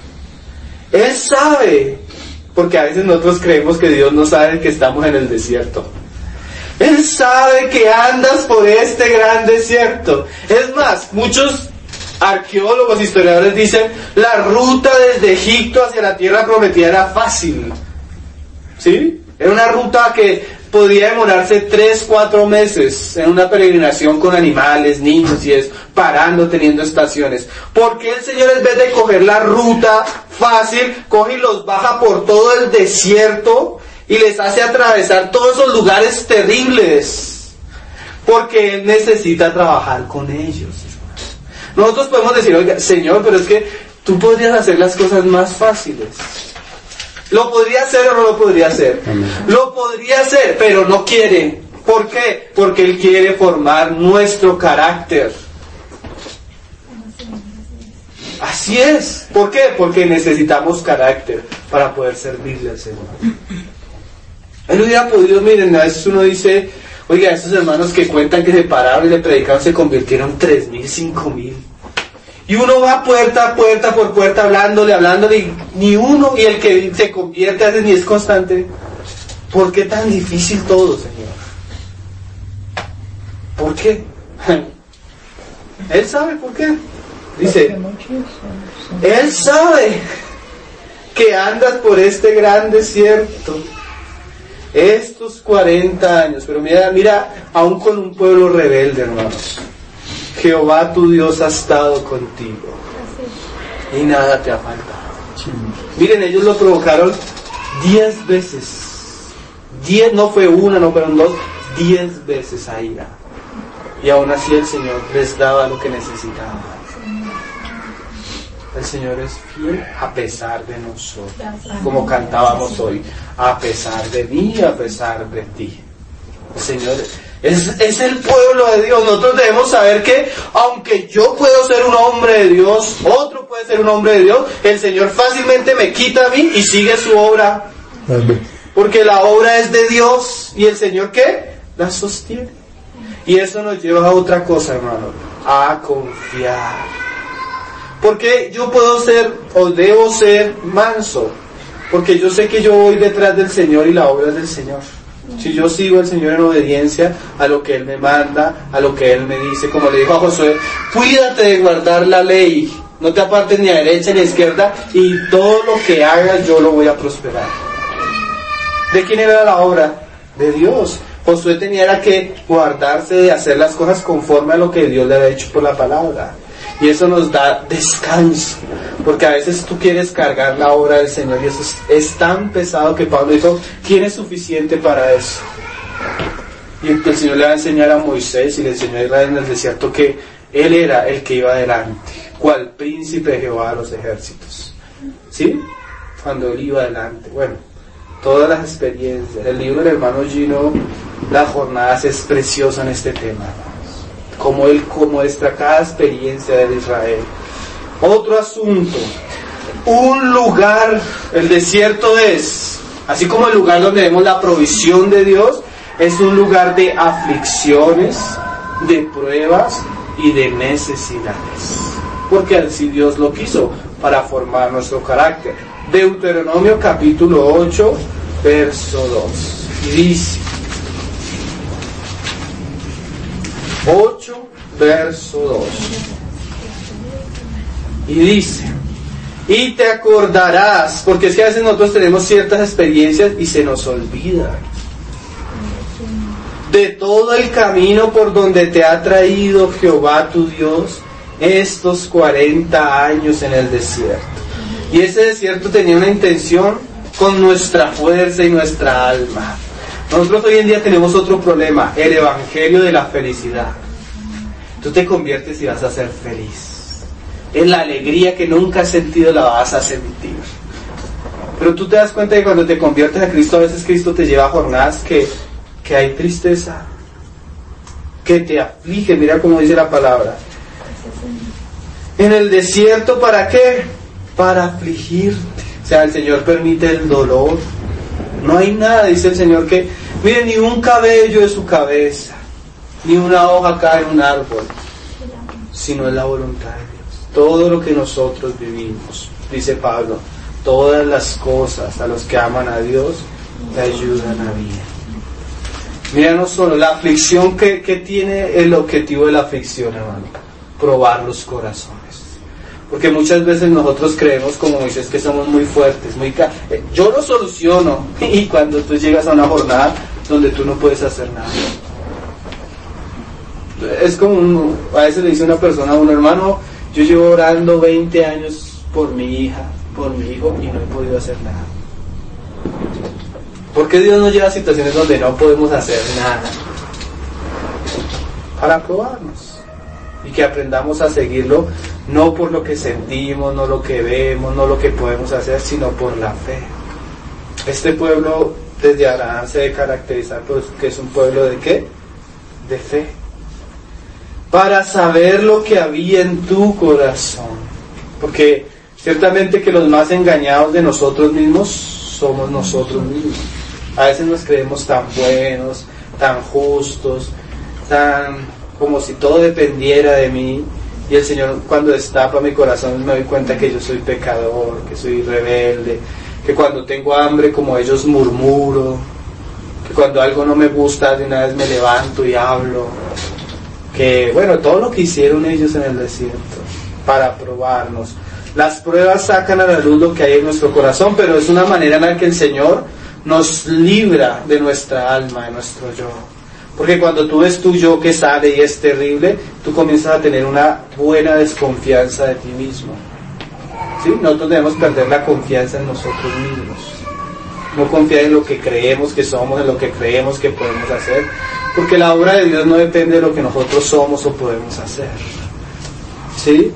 Él sabe, porque a veces nosotros creemos que Dios no sabe que estamos en el desierto. Él sabe que andas por este gran desierto. Es más, muchos arqueólogos, historiadores dicen, la ruta desde Egipto hacia la tierra prometida era fácil. ¿Sí? Era una ruta que podía demorarse tres, cuatro meses en una peregrinación con animales, niños y eso, parando, teniendo estaciones. Porque el Señor, en vez de coger la ruta fácil, coge y los baja por todo el desierto y les hace atravesar todos esos lugares terribles? Porque Él necesita trabajar con ellos. Nosotros podemos decir, oiga, Señor, pero es que tú podrías hacer las cosas más fáciles. ¿Lo podría hacer o no lo podría hacer? Amén. Lo podría hacer, pero no quiere. ¿Por qué? Porque Él quiere formar nuestro carácter. Así es. ¿Por qué? Porque necesitamos carácter para poder servirle al Señor. Él hubiera podido, miren, a veces uno dice, oiga, esos hermanos que cuentan que se pararon y le predicaron se convirtieron tres mil, cinco mil. Y uno va puerta a puerta por puerta hablándole, hablándole, y ni uno, y el que se convierte a veces ni es constante. ¿Por qué tan difícil todo, Señor? ¿Por qué? Él sabe por qué. Dice, Él sabe que andas por este gran desierto estos cuarenta años, pero mira, mira, aún con un pueblo rebelde, hermanos. Jehová tu Dios ha estado contigo y nada te ha faltado. Miren, ellos lo provocaron diez veces. Diez, no fue una, no fueron dos, diez veces a ira. Y aún así el Señor les daba lo que necesitaban. El Señor es fiel a pesar de nosotros, como cantábamos hoy, a pesar de mí, a pesar de ti. El Señor es, es el pueblo de Dios. Nosotros debemos saber que aunque yo puedo ser un hombre de Dios, otro puede ser un hombre de Dios, el Señor fácilmente me quita a mí y sigue su obra. Porque la obra es de Dios y el Señor ¿qué? La sostiene. Y eso nos lleva a otra cosa, hermano, a confiar. Porque yo puedo ser o debo ser manso, porque yo sé que yo voy detrás del Señor y la obra es del Señor. Si yo sigo al Señor en obediencia a lo que Él me manda, a lo que Él me dice, como le dijo a Josué, cuídate de guardar la ley, no te apartes ni a derecha ni a izquierda, y todo lo que hagas yo lo voy a prosperar. ¿De quién era la obra? De Dios. Josué tenía que guardarse de hacer las cosas conforme a lo que Dios le había dicho por la palabra. Y eso nos da descanso, porque a veces tú quieres cargar la obra del Señor y eso es, es tan pesado que Pablo dijo, ¿quién es suficiente para eso? Y el Señor le va a enseñar a Moisés y le enseñó a Israel en el desierto que Él era el que iba adelante, cual príncipe de Jehová de los ejércitos. ¿Sí? Cuando Él iba adelante. Bueno, todas las experiencias. El libro del hermano Gino, Las Jornadas, es precioso en este tema. Como Él, como muestra cada experiencia de Israel. Otro asunto. un lugar, el desierto es, así como el lugar donde vemos la provisión de Dios, es un lugar de aflicciones, de pruebas y de necesidades. Porque así Dios lo quiso, para formar nuestro carácter. Deuteronomio capítulo ocho, verso dos. Y dice, ocho, verso dos. Y dice, y te acordarás, porque es que a veces nosotros tenemos ciertas experiencias y se nos olvida, de todo el camino por donde te ha traído Jehová tu Dios estos cuarenta años en el desierto. Y ese desierto tenía una intención con nuestra fuerza y nuestra alma. Nosotros hoy en día tenemos otro problema, el evangelio de la felicidad. Tú te conviertes y vas a ser feliz. Es la alegría que nunca has sentido, la vas a sentir. Pero tú te das cuenta que cuando te conviertes a Cristo, a veces Cristo te lleva a jornadas que, que hay tristeza, que te aflige. Mira cómo dice la palabra. En el desierto, ¿para qué? Para afligirte. O sea, el Señor permite el dolor. No hay nada, dice el Señor, que, mire, ni un cabello de su cabeza, ni una hoja cae en un árbol, sino es la voluntad de Dios. Todo lo que nosotros vivimos, dice Pablo, todas las cosas a los que aman a Dios, te ayudan a bien. Mira, no solo la aflicción, que, que tiene el objetivo de la aflicción, hermano, probar los corazones. Porque muchas veces nosotros creemos, como dices, que somos muy fuertes, muy ca- yo lo soluciono, y cuando tú llegas a una jornada donde tú no puedes hacer nada. Es como un, a veces le dice una persona a un hermano, yo llevo orando veinte años por mi hija, por mi hijo, y no he podido hacer nada. ¿Por qué Dios nos lleva a situaciones donde no podemos hacer nada? Para probarnos. Y que aprendamos a seguirlo, no por lo que sentimos, no lo que vemos, no lo que podemos hacer, sino por la fe. Este pueblo desde Abraham se debe caracterizar porque es un pueblo de ¿qué? De fe. Para saber lo que había en tu corazón. Porque ciertamente que los más engañados de nosotros mismos somos nosotros mismos. A veces nos creemos tan buenos, tan justos, tan como si todo dependiera de mí, y el Señor, cuando destapa mi corazón, me doy cuenta que yo soy pecador, que soy rebelde, que cuando tengo hambre como ellos murmuro, que cuando algo no me gusta de una vez me levanto y hablo, que bueno, todo lo que hicieron ellos en el desierto para probarnos. Las pruebas sacan a la luz lo que hay en nuestro corazón, pero es una manera en la que el Señor nos libra de nuestra alma, de nuestro yo. Porque cuando tú ves tu yo que sale y es terrible, tú comienzas a tener una buena desconfianza de ti mismo. ¿Sí? Nosotros debemos perder la confianza en nosotros mismos. No confiar en lo que creemos que somos, en lo que creemos que podemos hacer. Porque la obra de Dios no depende de lo que nosotros somos o podemos hacer. ¿Sí?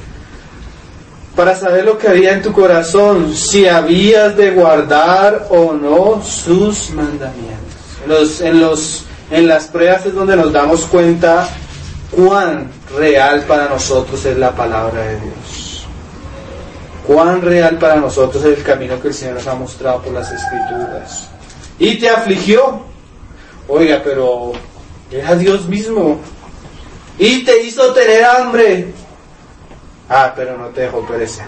Para saber lo que había en tu corazón, si habías de guardar o no sus mandamientos. En los... En los En las pruebas es donde nos damos cuenta cuán real para nosotros es la palabra de Dios. Cuán real para nosotros es el camino que el Señor nos ha mostrado por las Escrituras. Y te afligió. Oiga, pero era Dios mismo. Y te hizo tener hambre. Ah, pero no te dejó perecer.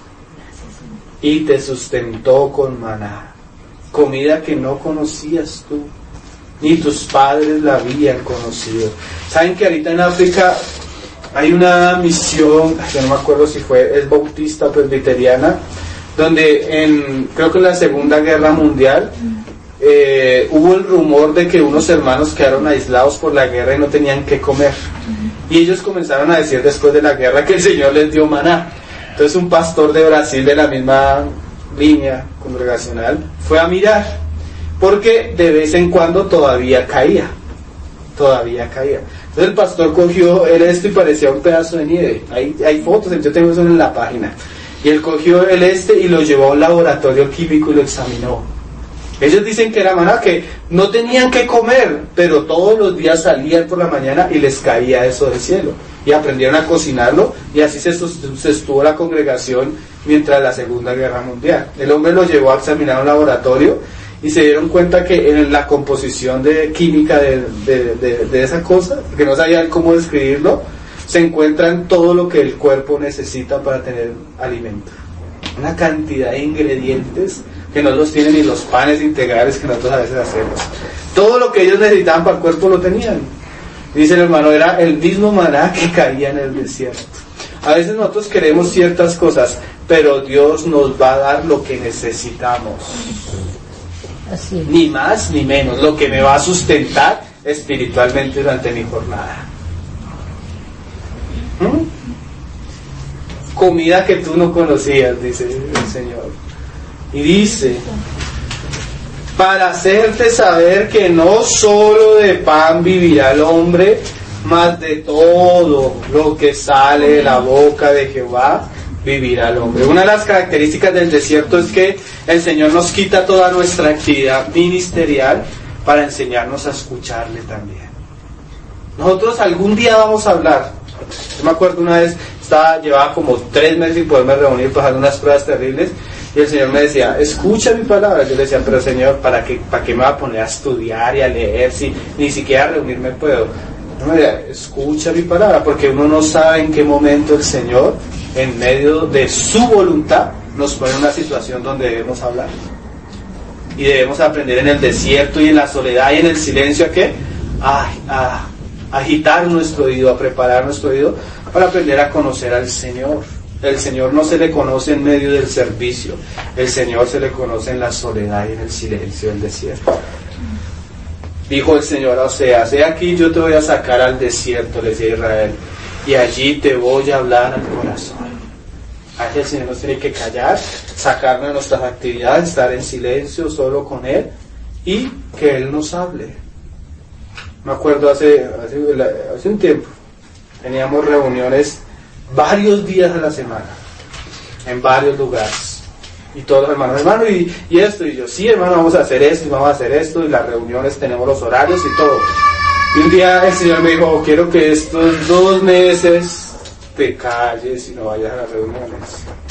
Y te sustentó con maná, comida que no conocías tú, ni tus padres la habían conocido. ¿Saben que ahorita en África hay una misión, yo no me acuerdo si fue, es bautista presbiteriana, donde en, creo que en la Segunda Guerra Mundial, eh, hubo el rumor de que unos hermanos quedaron aislados por la guerra y no tenían qué comer. Y ellos comenzaron a decir después de la guerra que el Señor les dio maná. Entonces un pastor de Brasil de la misma línea congregacional fue a mirar, porque de vez en cuando todavía caía, todavía caía. Entonces el pastor cogió el este y parecía un pedazo de nieve. Hay, hay fotos, yo tengo eso en la página. Y él cogió el este y lo llevó a un laboratorio químico y lo examinó. Ellos dicen que era maná, que no tenían que comer, pero todos los días salían por la mañana y les caía eso del cielo. Y aprendieron a cocinarlo, y así se sostuvo la congregación mientras la Segunda Guerra Mundial. El hombre lo llevó a examinar un laboratorio y se dieron cuenta que en la composición de química de, de, de, de esa cosa, que no sabían cómo describirlo, se encuentran todo lo que el cuerpo necesita para tener alimento. Una cantidad de ingredientes que no los tienen ni los panes integrales que nosotros a veces hacemos. Todo lo que ellos necesitaban para el cuerpo lo tenían. Dice el hermano, era el mismo maná que caía en el desierto. A veces nosotros queremos ciertas cosas, pero Dios nos va a dar lo que necesitamos. Así es. Ni más ni menos, lo que me va a sustentar espiritualmente durante mi jornada. ¿Mm? Comida que tú no conocías, dice el Señor. Y dice, para hacerte saber que no solo de pan vivirá el hombre, mas de todo lo que sale de la boca de Jehová vivirá el hombre. Una de las características del desierto es que el Señor nos quita toda nuestra actividad ministerial para enseñarnos a escucharle también. Nosotros algún día vamos a hablar. Yo me acuerdo una vez, estaba, llevaba como tres meses sin poderme reunir, pasando unas pruebas terribles, y el Señor me decía, escucha mi palabra. Yo le decía, pero Señor, ¿para qué, ¿para qué me va a poner a estudiar y a leer si ni siquiera reunirme puedo? No me decía, escucha mi palabra, porque uno no sabe en qué momento el Señor, en medio de su voluntad, nos pone en una situación donde debemos hablar. Y debemos aprender en el desierto y en la soledad y en el silencio a qué? A, a agitar nuestro oído, a preparar nuestro oído para aprender a conocer al Señor. El Señor no se le conoce en medio del servicio, el Señor se le conoce en la soledad y en el silencio del desierto. Dijo el Señor a Oseas, he aquí yo te voy a sacar al desierto, le decía Israel, y allí te voy a hablar al corazón. Aquí el Señor nos tiene que callar, sacarnos de nuestras actividades, estar en silencio solo con Él y que Él nos hable. Me acuerdo hace, hace, hace un tiempo, teníamos reuniones varios días a la semana, en varios lugares, y todos los hermanos, hermano, y, y esto, y yo, sí hermano, vamos a hacer esto, y vamos a hacer esto, y las reuniones tenemos los horarios y todo. Y un día el Señor me dijo, quiero que estos dos meses te calles y no vayas a las reuniones.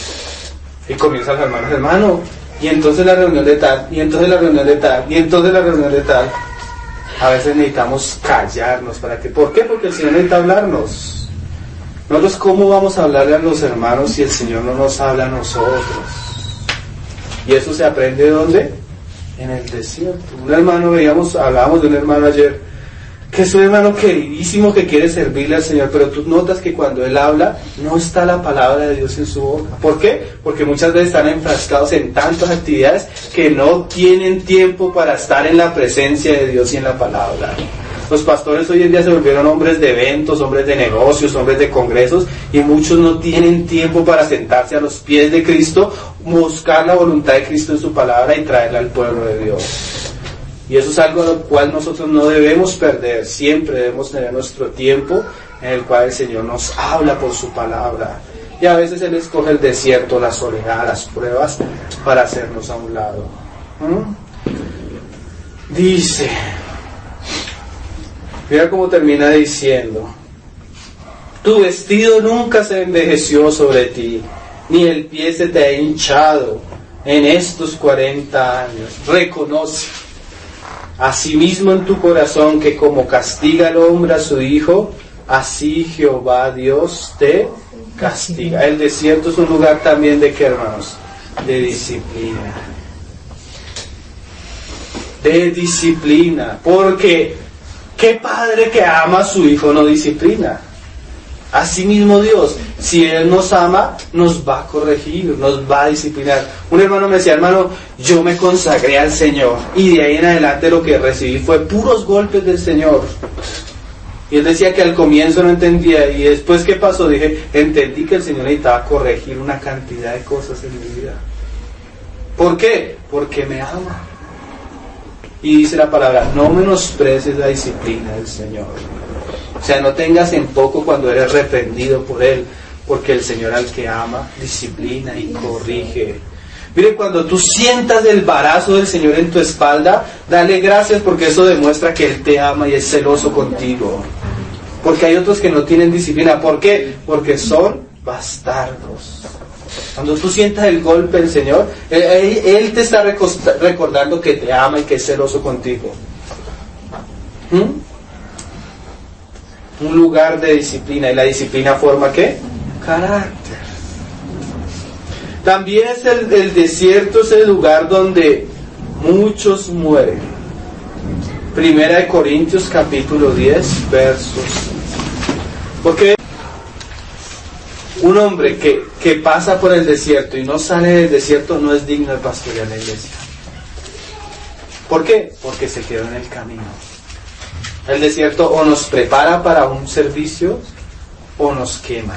Y comienzan los hermanos, hermano, y entonces la reunión de tal, y entonces la reunión de tal, y entonces la reunión de tal. A veces necesitamos callarnos, ¿para qué? ¿Por qué? Porque el Señor necesita hablarnos. Nosotros, ¿cómo vamos a hablarle a los hermanos si el Señor no nos habla a nosotros? Y eso se aprende ¿dónde? En el desierto. Un hermano, veíamos, hablábamos de un hermano ayer, que es un hermano queridísimo que quiere servirle al Señor, pero tú notas que cuando él habla, no está la palabra de Dios en su boca. ¿Por qué? Porque muchas veces están enfrascados en tantas actividades que no tienen tiempo para estar en la presencia de Dios y en la palabra. Los pastores hoy en día se volvieron hombres de eventos, hombres de negocios, hombres de congresos, y muchos no tienen tiempo para sentarse a los pies de Cristo, buscar la voluntad de Cristo en su palabra y traerla al pueblo de Dios. Y eso es algo a lo cual nosotros no debemos perder. Siempre debemos tener nuestro tiempo en el cual el Señor nos habla por su palabra. Y a veces Él escoge el desierto, la soledad, las pruebas para hacernos a un lado. ¿Mm? Dice, mira cómo termina diciendo, tu vestido nunca se envejeció sobre ti, ni el pie se te ha hinchado en estos cuarenta años. Reconoce asimismo en tu corazón que como castiga el hombre a su hijo, así Jehová Dios te castiga. El desierto es un lugar también de ¿qué, hermanos? De disciplina. De disciplina. Porque ¿qué padre que ama a su hijo no disciplina? Asimismo Dios, si Él nos ama, nos va a corregir, nos va a disciplinar. Un hermano me decía, hermano, yo me consagré al Señor y de ahí en adelante lo que recibí fue puros golpes del Señor. Y él decía que al comienzo no entendía, y después ¿qué pasó? Dije, entendí que el Señor necesitaba corregir una cantidad de cosas en mi vida. ¿Por qué? Porque me ama. Y dice la palabra, no menosprecies la disciplina del Señor. O sea, no tengas en poco cuando eres reprendido por Él, porque el Señor al que ama, disciplina y corrige. Mire, cuando tú sientas el varazo del Señor en tu espalda, dale gracias porque eso demuestra que Él te ama y es celoso contigo. Porque hay otros que no tienen disciplina. ¿Por qué? Porque son bastardos. Cuando tú sientas el golpe del Señor, Él, él te está recordando que te ama y que es celoso contigo. ¿Mm? Un lugar de disciplina. ¿Y la disciplina forma qué? Carácter. También es el, el desierto, es el lugar donde muchos mueren. Primera de Corintios capítulo diez, versos. Porque un hombre que, que pasa por el desierto y no sale del desierto no es digno de pastorear la iglesia. ¿Por qué? Porque se quedó en el camino. El desierto o nos prepara para un servicio o nos quema.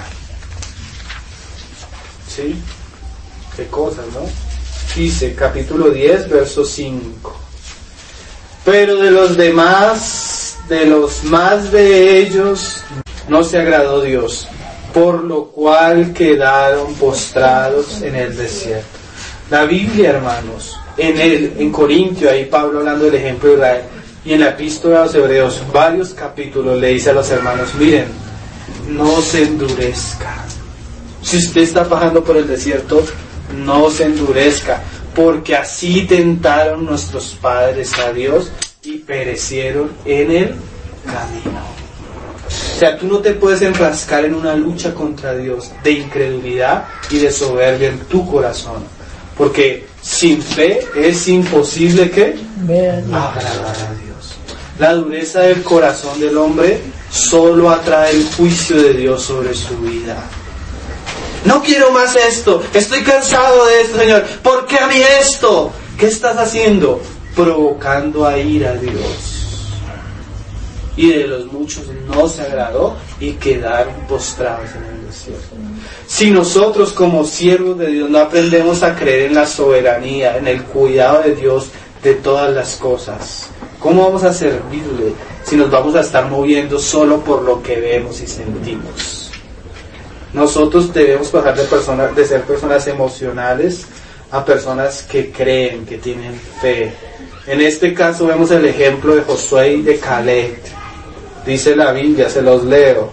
¿Sí? Qué cosas, ¿no? Dice, capítulo diez, verso cinco. Pero de los demás, de los más de ellos, no se agradó Dios, por lo cual quedaron postrados en el desierto. La Biblia, hermanos, en el, en Corintio, ahí Pablo hablando del ejemplo de Israel, y en la epístola a los Hebreos, varios capítulos le dice a los hermanos, miren, no se endurezcan. Si usted está pasando por el desierto, no se endurezca, porque así tentaron nuestros padres a Dios y perecieron en el camino. O sea, tú no te puedes enfrascar en una lucha contra Dios de incredulidad y de soberbia en tu corazón, porque sin fe es imposible que agradar a Dios. La dureza del corazón del hombre solo atrae el juicio de Dios sobre su vida. No quiero más esto, estoy cansado de esto, Señor. ¿Por qué a mí esto? ¿Qué estás haciendo? Provocando a ira a Dios. Y de los muchos no se agradó y quedaron postrados en el desierto. Si nosotros como siervos de Dios no aprendemos a creer en la soberanía, en el cuidado de Dios de todas las cosas, ¿cómo vamos a servirle si nos vamos a estar moviendo solo por lo que vemos y sentimos? Nosotros debemos pasar de, personas, de ser personas emocionales a personas que creen, que tienen fe. En este caso vemos el ejemplo de Josué y de Caleb. Dice la Biblia, se los leo.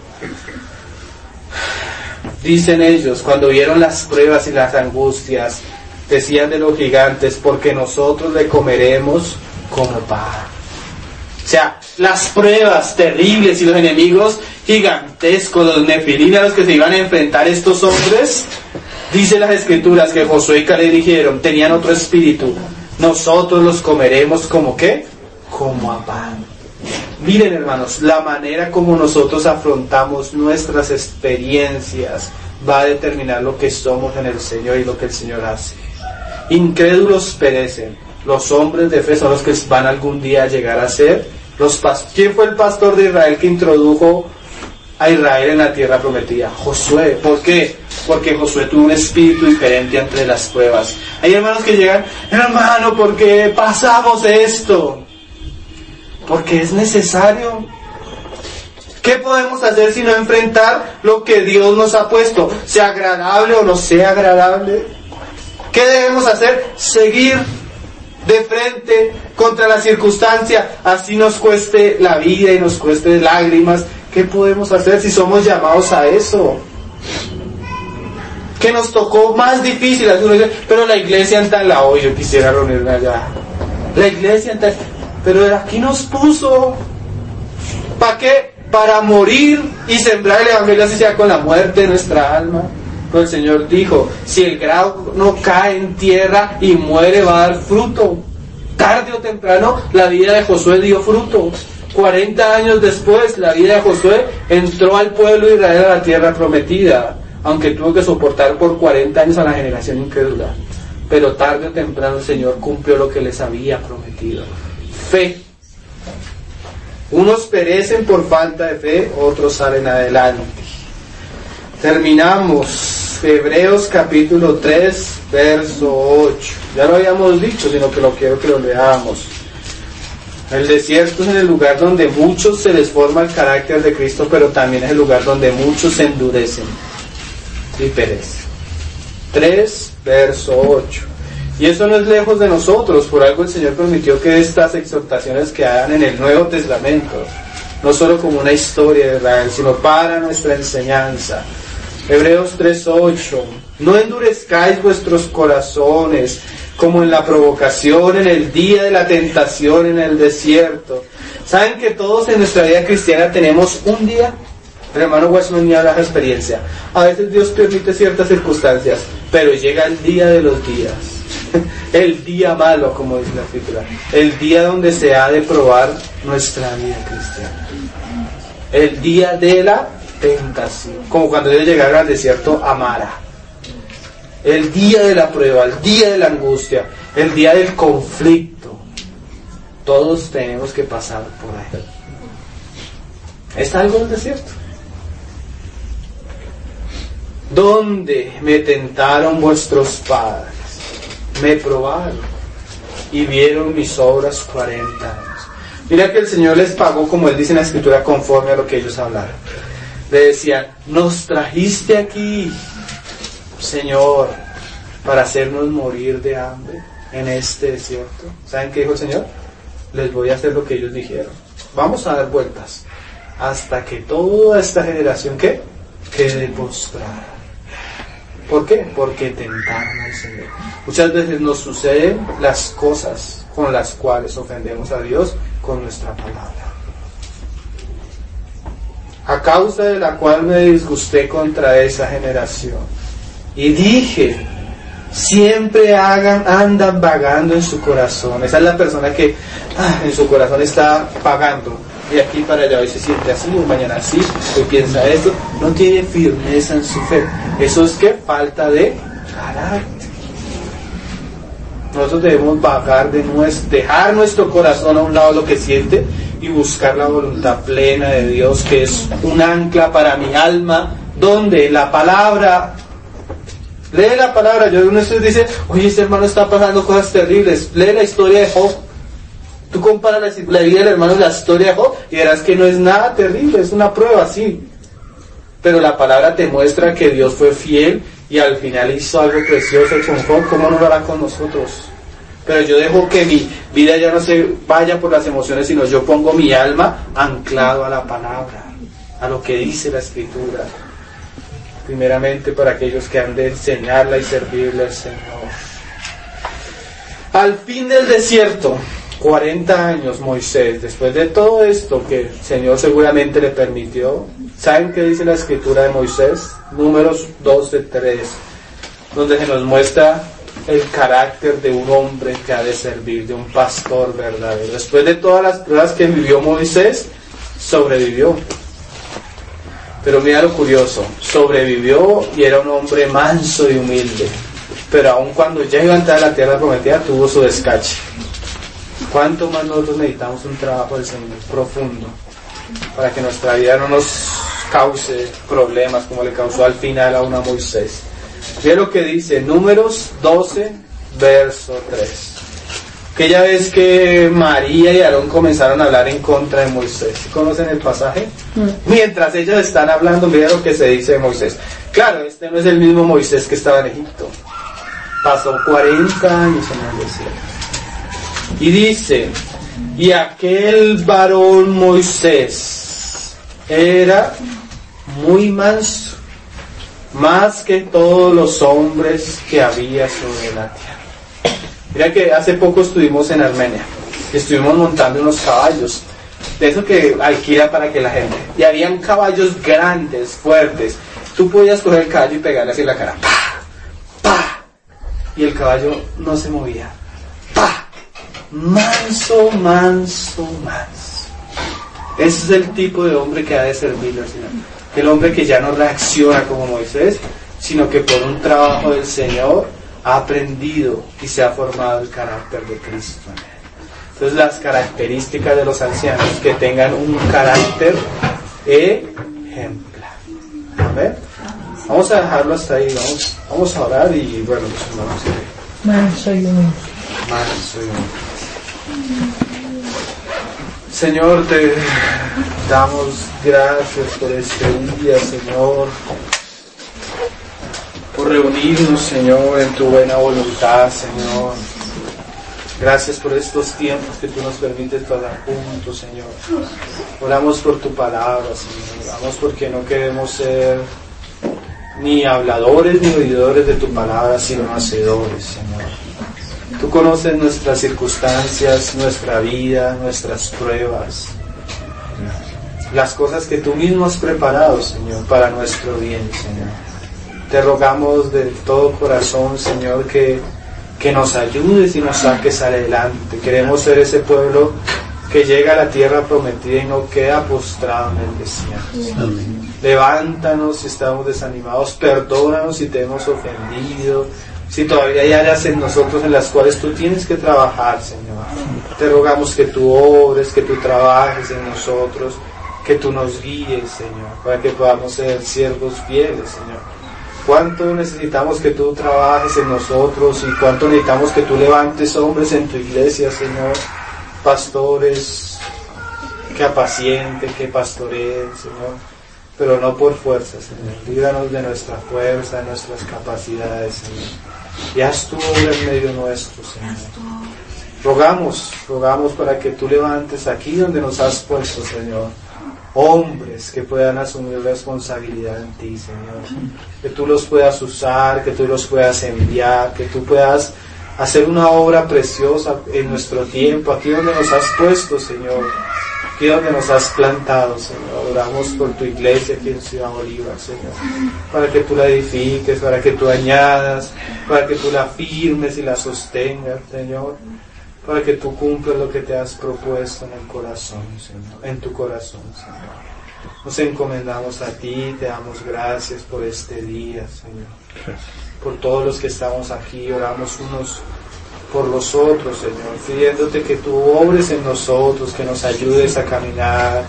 Dicen ellos, cuando vieron las pruebas y las angustias, decían de los gigantes, porque nosotros le comeremos como pan. O sea, las pruebas terribles y los enemigos gigantescos, los nefilim a los que se iban a enfrentar estos hombres, dice las escrituras que Josué y Caleb dijeron, tenían otro espíritu, nosotros los comeremos como ¿qué? Como a pan. Miren, hermanos, la manera como nosotros afrontamos nuestras experiencias va a determinar lo que somos en el Señor y lo que el Señor hace. Incrédulos perecen, los hombres de fe son los que van algún día a llegar a ser los pastores. ¿Quién fue el pastor de Israel que introdujo a Israel en la tierra prometida? Josué. ¿Por qué? Porque Josué tuvo un espíritu diferente ante las pruebas. Hay hermanos que llegan, hermano, ¿por qué pasamos esto? Porque es necesario. ¿Qué podemos hacer sino enfrentar lo que Dios nos ha puesto? Sea agradable o no sea agradable. ¿Qué debemos hacer? Seguir de frente contra la circunstancia, así nos cueste la vida y nos cueste lágrimas. ¿Qué podemos hacer si somos llamados a eso? Que nos tocó más difícil, uno dice, pero la iglesia en tal lado, yo quisiera reunirme allá. La iglesia en tal, pero aquí nos puso. ¿Para qué? Para morir y sembrar el evangelio, así sea con la muerte de nuestra alma. Pero el Señor dijo, si el grano no cae en tierra y muere, va a dar fruto. Tarde o temprano, la vida de Josué dio fruto. cuarenta años después, la vida de Josué entró al pueblo de Israel a la tierra prometida, aunque tuvo que soportar por cuarenta años a la generación incrédula. Pero tarde o temprano el Señor cumplió lo que les había prometido. Fe. Unos perecen por falta de fe, otros salen adelante. Terminamos. Hebreos capítulo tres, verso ocho. Ya lo habíamos dicho, sino que lo quiero que lo leamos. El desierto es el lugar donde muchos se les forma el carácter de Cristo, pero también es el lugar donde muchos se endurecen y perecen. tres, verso ocho. Y eso no es lejos de nosotros, por algo el Señor permitió que estas exhortaciones quedaran en el Nuevo Testamento, no solo como una historia de Israel, sino para nuestra enseñanza. Hebreos tres ocho, no endurezcáis vuestros corazones como en la provocación, en el día de la tentación en el desierto. ¿Saben que todos en nuestra vida cristiana tenemos un día? El hermano Westman me habla de experiencia. A veces Dios permite ciertas circunstancias, pero llega el día de los días. El día malo, como dice la Escritura. El día donde se ha de probar nuestra vida cristiana. El día de la tentación. Como cuando ellos llegaron al desierto a Mara. El día de la prueba, el día de la angustia, el día del conflicto. Todos tenemos que pasar por ahí. ¿Está algo en el desierto? ¿Dónde me tentaron vuestros padres? Me probaron y vieron mis obras cuarenta años. Mira que el Señor les pagó, como Él dice en la Escritura, conforme a lo que ellos hablaron. Le decían, nos trajiste aquí, Señor, para hacernos morir de hambre en este desierto. ¿Saben qué dijo el Señor? Les voy a hacer lo que ellos dijeron. Vamos a dar vueltas hasta que toda esta generación, ¿qué? Quede postrada. ¿Por qué? Porque tentaron al Señor. Muchas veces nos suceden las cosas con las cuales ofendemos a Dios con nuestra palabra. A causa de la cual me disgusté contra esa generación. Y dije, siempre hagan, andan vagando en su corazón. Esa es la persona que ah, en su corazón está vagando. De aquí para allá, hoy se siente así, hoy mañana así, hoy piensa esto. No tiene firmeza en su fe. Eso es que falta de carácter. Nosotros debemos vagar de nuestro, dejar nuestro corazón a un lado lo que siente y buscar la voluntad plena de Dios, que es un ancla para mi alma, donde la palabra, lee la palabra. Yo uno se dice, oye, este hermano está pasando cosas terribles, lee la historia de Job. Tú comparas la, la vida del hermano y la historia de Job y verás que no es nada terrible, es una prueba, sí. Pero la palabra te muestra que Dios fue fiel y al final hizo algo precioso con Job. ¿Cómo no lo hará con nosotros? Pero yo dejo que mi vida ya no se vaya por las emociones, sino yo pongo mi alma anclado a la palabra, a lo que dice la Escritura. Primeramente para aquellos que han de enseñarla y servirle al Señor. Al fin del desierto, cuarenta años Moisés, después de todo esto que el Señor seguramente le permitió. ¿Saben qué dice la Escritura de Moisés? Números doce tres, donde se nos muestra el carácter de un hombre que ha de servir, de un pastor verdadero. Después de todas las pruebas que vivió Moisés, sobrevivió. Pero mira lo curioso, sobrevivió y era un hombre manso y humilde. Pero aun cuando ya iba a entrar a la tierra prometida, tuvo su descache. ¿Cuánto más nosotros necesitamos un trabajo del Señor profundo para que nuestra vida no nos cause problemas como le causó al final a una Moisés? Mira lo que dice Números doce, verso tres. Aquella vez que María y Aarón comenzaron a hablar en contra de Moisés. ¿Conocen el pasaje? Mm. Mientras ellos están hablando, mira lo que se dice de Moisés. Claro, este no es el mismo Moisés que estaba en Egipto. Pasó cuarenta años en el desierto. Y dice, y aquel varón Moisés era muy manso, más que todos los hombres que había sobre la tierra. Mira que hace poco estuvimos en Armenia, estuvimos montando unos caballos, de eso que alquila para que la gente, y habían caballos grandes, fuertes, tú podías coger el caballo y pegarle así en la cara, ¡pah! ¡pah! Y el caballo no se movía, ¡pah! Manso, manso, manso. Ese es el tipo de hombre que ha de servirle al Señor. El hombre que ya no reacciona como Moisés, sino que por un trabajo del Señor ha aprendido y se ha formado el carácter de Cristo en él. Entonces las características de los ancianos, que tengan un carácter ejemplar. ¿Amén? Vamos a dejarlo hasta ahí, vamos, vamos a orar y bueno, pues vamos a ir. Manso y humilde. Manso y humilde. Señor, te damos gracias por este día, Señor, por reunirnos, Señor, en tu buena voluntad, Señor. Gracias por estos tiempos que tú nos permites pasar juntos, Señor. Oramos por tu palabra, Señor. Oramos porque no queremos ser ni habladores ni oidores de tu palabra, sino hacedores, Señor. Tú conoces nuestras circunstancias, nuestra vida, nuestras pruebas, las cosas que tú mismo has preparado, Señor, para nuestro bien, Señor. Te rogamos de todo corazón, Señor, que, que nos ayudes y nos saques adelante. Queremos ser ese pueblo que llega a la tierra prometida y no queda postrado en el desierto. Amén. Levántanos si estamos desanimados, perdónanos si te hemos ofendido, si todavía hay áreas en nosotros en las cuales tú tienes que trabajar, Señor. Te rogamos que tú obres, que tú trabajes en nosotros, que tú nos guíes, Señor, para que podamos ser siervos fieles, Señor. Cuánto necesitamos que tú trabajes en nosotros y cuánto necesitamos que tú levantes hombres en tu iglesia, Señor, pastores que apacienten, que pastoreen, Señor, pero no por fuerza, Señor. Líbranos de nuestra fuerza, de nuestras capacidades, Señor. Y haz tu obra en medio nuestro, Señor. Rogamos, rogamos para que tú levantes aquí donde nos has puesto, Señor, hombres que puedan asumir responsabilidad en ti, Señor. Que tú los puedas usar, que tú los puedas enviar, que tú puedas hacer una obra preciosa en nuestro tiempo, aquí donde nos has puesto, Señor. Aquí donde nos has plantado, Señor. Oramos por tu iglesia aquí en Ciudad Bolívar, Señor, para que tú la edifiques, para que tú añadas, para que tú la firmes y la sostengas, Señor, para que tú cumplas lo que te has propuesto en el corazón, Señor, en tu corazón, Señor. Nos encomendamos a ti, te damos gracias por este día, Señor. Por todos los que estamos aquí, oramos unos por los otros, Señor, pidiéndote que tú obres en nosotros, que nos ayudes a caminar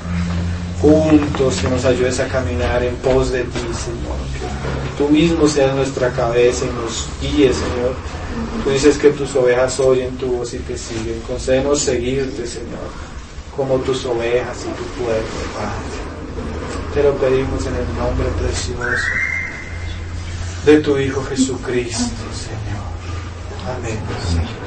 juntos, que nos ayudes a caminar en pos de ti, Señor, que tú mismo seas nuestra cabeza y nos guíes, Señor. Tú dices que tus ovejas oyen tu voz y te siguen. Concédenos seguirte, Señor, como tus ovejas y tu pueblo, Padre. Te lo pedimos en el nombre precioso de tu Hijo Jesucristo, Señor. Amén, Señor.